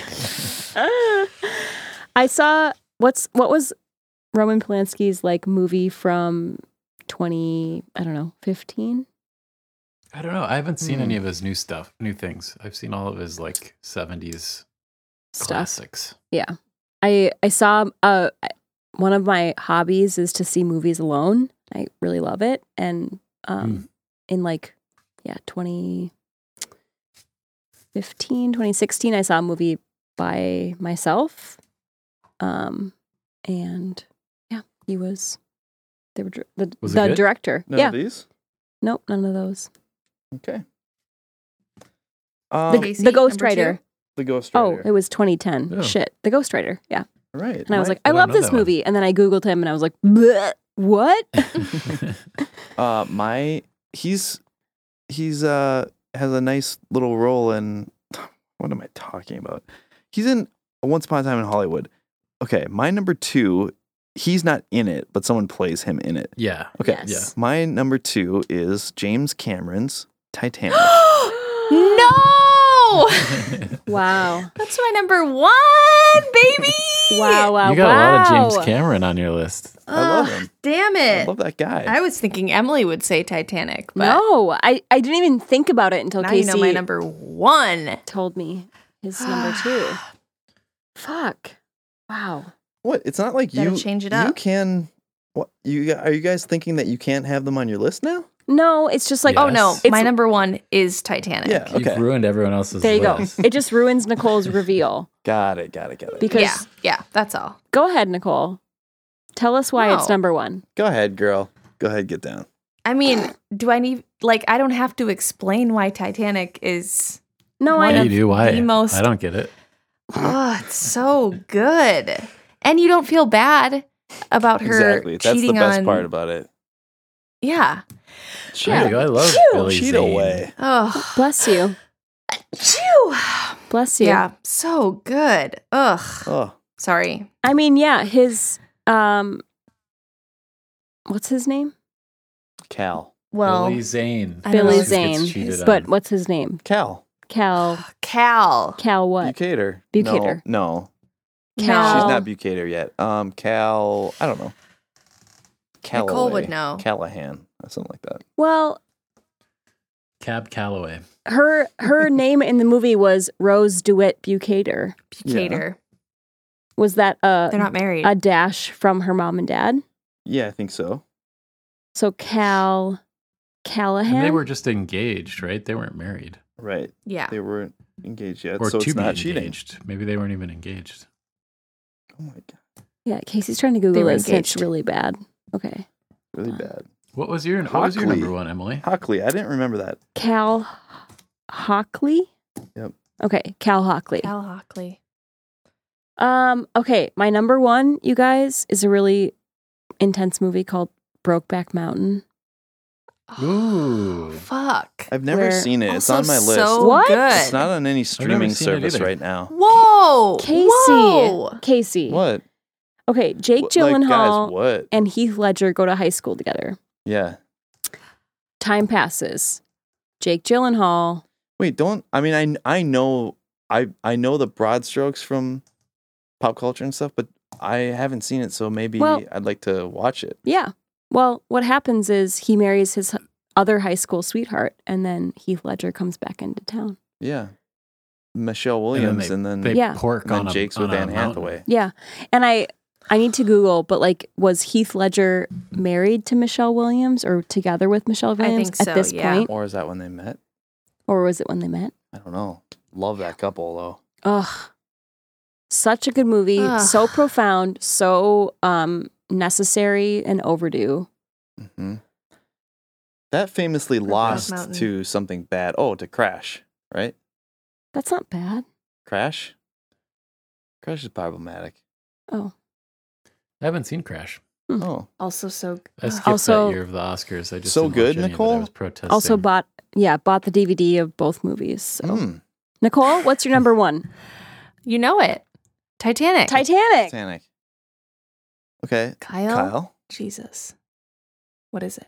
I saw what was Roman Polanski's like movie from 15? I don't know. I haven't seen any of his new things. I've seen all of his like 70s classics. Yeah. I saw one of my hobbies is to see movies alone. I really love it. And in 2015, 2016, I saw a movie by myself. And yeah, he was the director. None of these? Nope, none of those. Okay. The Ghost Rider. The Ghost Rider. Oh, it was 2010. Oh. Shit. The Ghost Rider. Yeah. All right. And I was like, I love this movie. And then I Googled him and I was like, bleh, what? He's has a nice little role in, what am I talking about? He's in Once Upon a Time in Hollywood. Okay, my number 2, he's not in it, but someone plays him in it. Yeah. Okay. Yes. Yeah. My number 2 is James Cameron's Titanic. No! Wow. That's my number 1, baby! Wow. You got a lot of James Cameron on your list. I love him. Damn I it. love that guy. I was thinking Emily would say Titanic, but No, I didn't even think about it until now Casey you know my number 1. told me his number 2. Fuck. Wow. What? It's not like Gotta you change it You up. can. What? Are you guys thinking that you can't have them on your list now? No, it's just like, Yeah. Oh no, It's- my number 1 is Titanic. Yeah. Okay. You've ruined everyone else's there you go. list. It just ruins Nicole's reveal. Got it. Because Yeah, that's all. go ahead, Nicole. Tell us why it's No. number 1. Go ahead, girl. Go ahead. Get down. I mean, do I need I don't have to explain why Titanic is No, One I Yeah, of you do. Why? the most- I don't get it. it's so good. And you don't feel bad about her Exactly. That's the cheating best on part about it. Yeah. There you go. I love Billy Cheat Zane. away. Oh. bless you. Phew. Bless you. Yeah, so good. Ugh. Oh, Sorry. I mean, yeah, his what's his name? Cal. Well, Billy Zane. I don't Billy know. Just gets Zane. cheated But on. what's his name? Cal. Cal what? Bucator. Bucator. No. Cal. She's not Bucator yet. Cal. I don't know. Calloway. Nicole would know. Callahan. Something like that. Well, Cab Calloway. her name in the movie was Rose DeWitt Bucator. Bucator. Was that They're not married. a dash from her mom and dad? Yeah, I think so. So Callahan. And they were just engaged, right? They weren't married. Right. yeah. They weren't engaged yet, Or so to it's be not cheating. engaged. Maybe they weren't even engaged. Oh my god. Yeah, Casey's trying to They Google were this. And it's engaged. really bad. Okay. Really bad. What was your Hockley. number 1, Emily? Hockley. I didn't remember that. Cal Hockley? Yep. Okay, Cal Hockley. Cal Hockley. Okay, my number 1, you guys, is a really intense movie called Brokeback Mountain. Ooh. Fuck. I've never Where- seen it. It's Also on my list. So What? good. It's not on any streaming seen it service either. right now. Whoa. Casey. Whoa. Casey. What? Okay, Jake What- like, Gyllenhaal guys, what? and Heath Ledger go to high school together. Yeah. Time passes. Jake Gyllenhaal. Wait, don't. I mean, I know the broad strokes from pop culture and stuff, but I haven't seen it, so maybe Well- I'd like to watch it. Yeah. Well, what happens is he marries his other high school sweetheart, and then Heath Ledger comes back into town. Yeah. Michelle Williams, and then, They Yeah. pork and then on a, Jake's on with a Anne mountain. Hathaway. Yeah. And I need to Google, but like, was Heath Ledger married to Michelle Williams or together with Michelle Williams think so, at this yeah. point? Or is that when they met? Or was it when they met? I don't know. Love that couple though. Ugh. Such a good movie. Ugh. So profound. So necessary and overdue. Hmm. That famously lost Mountain. to something bad. Oh, to Crash, right? That's not bad. Crash? Crash is problematic. Oh. I haven't seen Crash. Oh. Also so I skipped Also- that year of the Oscars. I just So didn't watch good, any of it. Nicole? I was protesting. Also bought the DVD of both movies. So. Mm. Nicole, what's your number 1? You know it. Titanic. Titanic. Titanic. Okay. Kyle? Kyle. Jesus. What is it?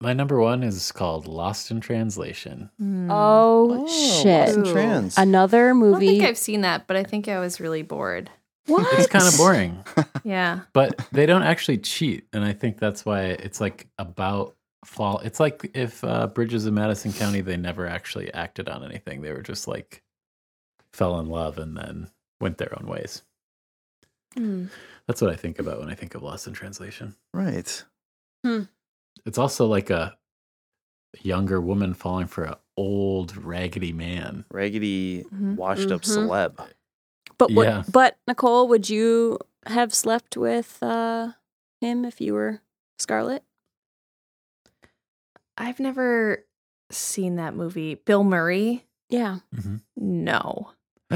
My number one is called Lost in Translation. Oh, shit. Lost in Trans. Another I don't movie. think I've seen that, but I think I was really bored. What? It's kind of boring, Yeah. but they don't actually cheat. And I think that's why it's like about fall. It's like if Bridges of Madison County, they never actually acted on anything. They were just like fell in love and then went their own ways. That's what I think about when I think of Lost in Translation. Right. It's also like a younger woman falling for an old raggedy man. Raggedy, washed up celeb. But what? Yeah. But Nicole, would you have slept with him if you were Scarlett? I've never seen that movie. Bill Murray? Yeah. No.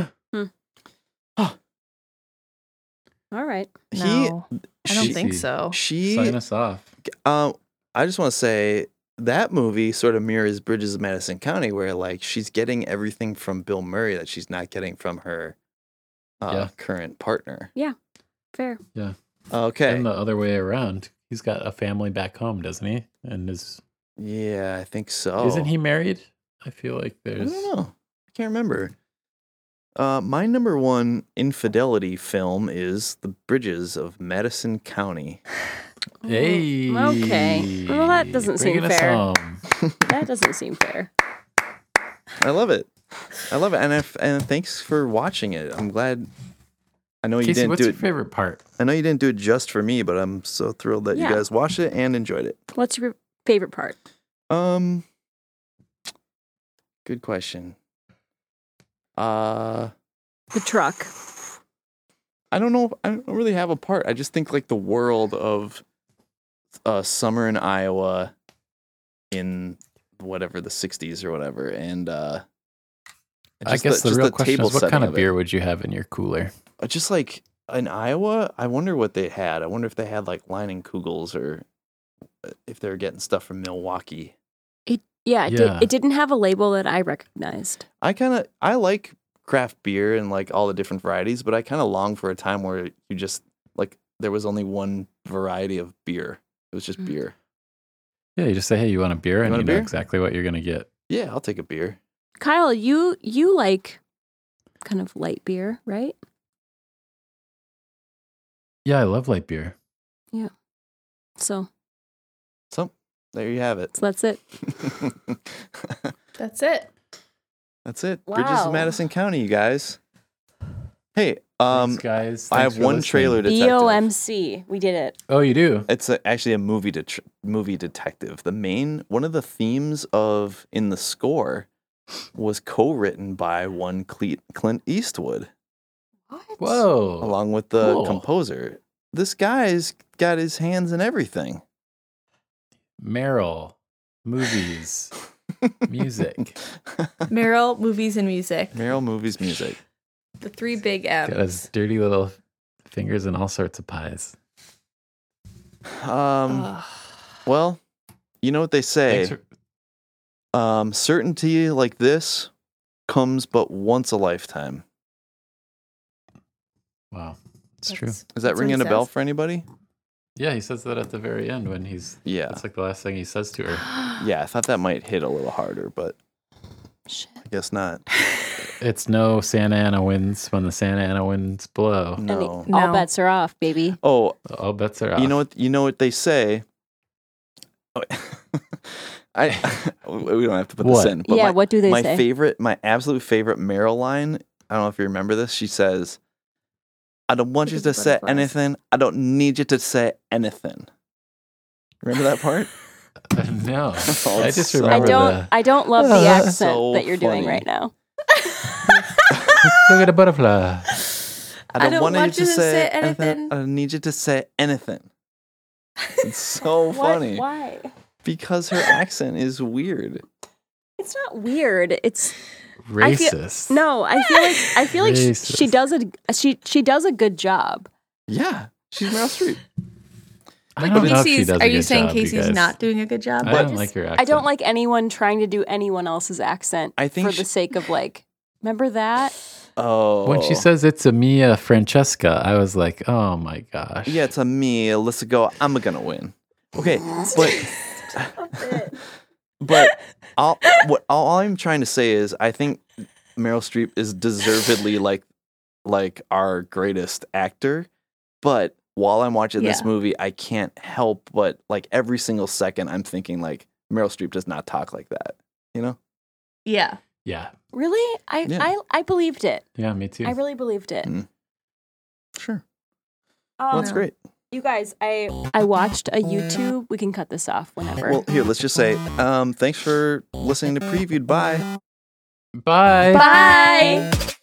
All right. No. I don't think so. Sign us off. I just want to say that movie sort of mirrors Bridges of Madison County, where like she's getting everything from Bill Murray that she's not getting from her current partner. Yeah. Fair. Yeah. Okay. And the other way around. He's got a family back home, doesn't he? And Yeah, I think so. isn't he married? I feel like I there's. don't know. I can't remember. My number one infidelity film is The Bridges of Madison County. Hey. Okay. Well, that doesn't seem Bringing us fair. home. That doesn't seem fair. I love it. And thanks for watching it. I'm glad. I know you Casey, didn't what's do your it. favorite part? I know you didn't do it just for me, but I'm so thrilled that you Yeah. guys watched it and enjoyed it. What's your favorite part? Good question. The truck. I don't know. I don't really have a part. I just think like the world of summer in Iowa in whatever the 60s or whatever, and I guess the real question is, what kind of beer would you have in your cooler? Just like in Iowa, I wonder what they had. I wonder if they had like Leinenkugels or if they're getting stuff from Milwaukee. It didn't have a label that I recognized. I like craft beer and like all the different varieties, but I kind of long for a time where you just like there was only one variety of beer. It was just beer. Yeah, you just say, hey, you want a beer? And want you a know beer? exactly what you're going to get. Yeah, I'll take a beer. Kyle, you like kind of light beer, right? Yeah, I love light beer. Yeah. So There you have it. that's it. That's it. That's it. Wow. Bridges of Madison County, you guys. Hey, Thanks, guys. I Thanks have for one listening. trailer detective. BOMC. We did it. Oh, you do? It's actually a movie detective. One of the themes in the score was co-written by one Clint Eastwood, What? Whoa. along with the cool. composer. This guy's got his hands in everything. Meryl, movies, music. Meryl, movies, and music. Meryl, movies, music. The three big Got his M's. dirty little fingers in all sorts of pies. Well, you know what they say. Thanks for- Certainty like this comes but once a lifetime. Wow, it's true. Is that That's what ringing he a bell says. for anybody? Yeah, he says that at the very end when Yeah. That's like the last thing he says to her. Yeah, I thought that might hit a little harder, but Shit. I guess not. It's no Santa Ana winds when the Santa Ana winds blow. No. No. All bets are off, baby. Oh, All bets are off. you know what they say. Oh, we don't have to put What? this in. But Yeah, what do they my say? my absolute favorite Meryl line. I don't know if you remember this. She says, "I don't want you Look to at the say butterflies. anything. I don't need you to say anything." Remember that part? No, Oh, I it's just so- remember I don't love the accent so that you're doing funny. right now. Look at a butterfly. I don't want you want to you to say say anything. anything. I don't need you to say anything. It's so funny Why? because her accent is weird. It's not weird. It's Racist. no. I feel like Racist. she does a good job. Yeah, she's Meryl Streep. I don't know if she Casey's, does a are you good saying job, you Casey's guys. not doing a good job? I But- don't like her accent. I don't like anyone trying to do anyone else's accent I think for she- the sake of like. Remember that? Oh, When she says it's a Mia Francesca, I was like, oh my gosh. "Yeah, it's a me, Alyssa. Go, I'm gonna win." Okay, but But all I'm trying to say is I think Meryl Streep is deservedly like our greatest actor. But while I'm watching this movie, I can't help but like every single second I'm thinking like Meryl Streep does not talk like that. You know? Yeah. Yeah. Really? I believed it. Yeah, me too. I really believed it. Sure. Well, that's great. You guys, I watched a YouTube. We can cut this off whenever. Well, here, let's just say thanks for listening to Previewed. Bye. Bye. Bye.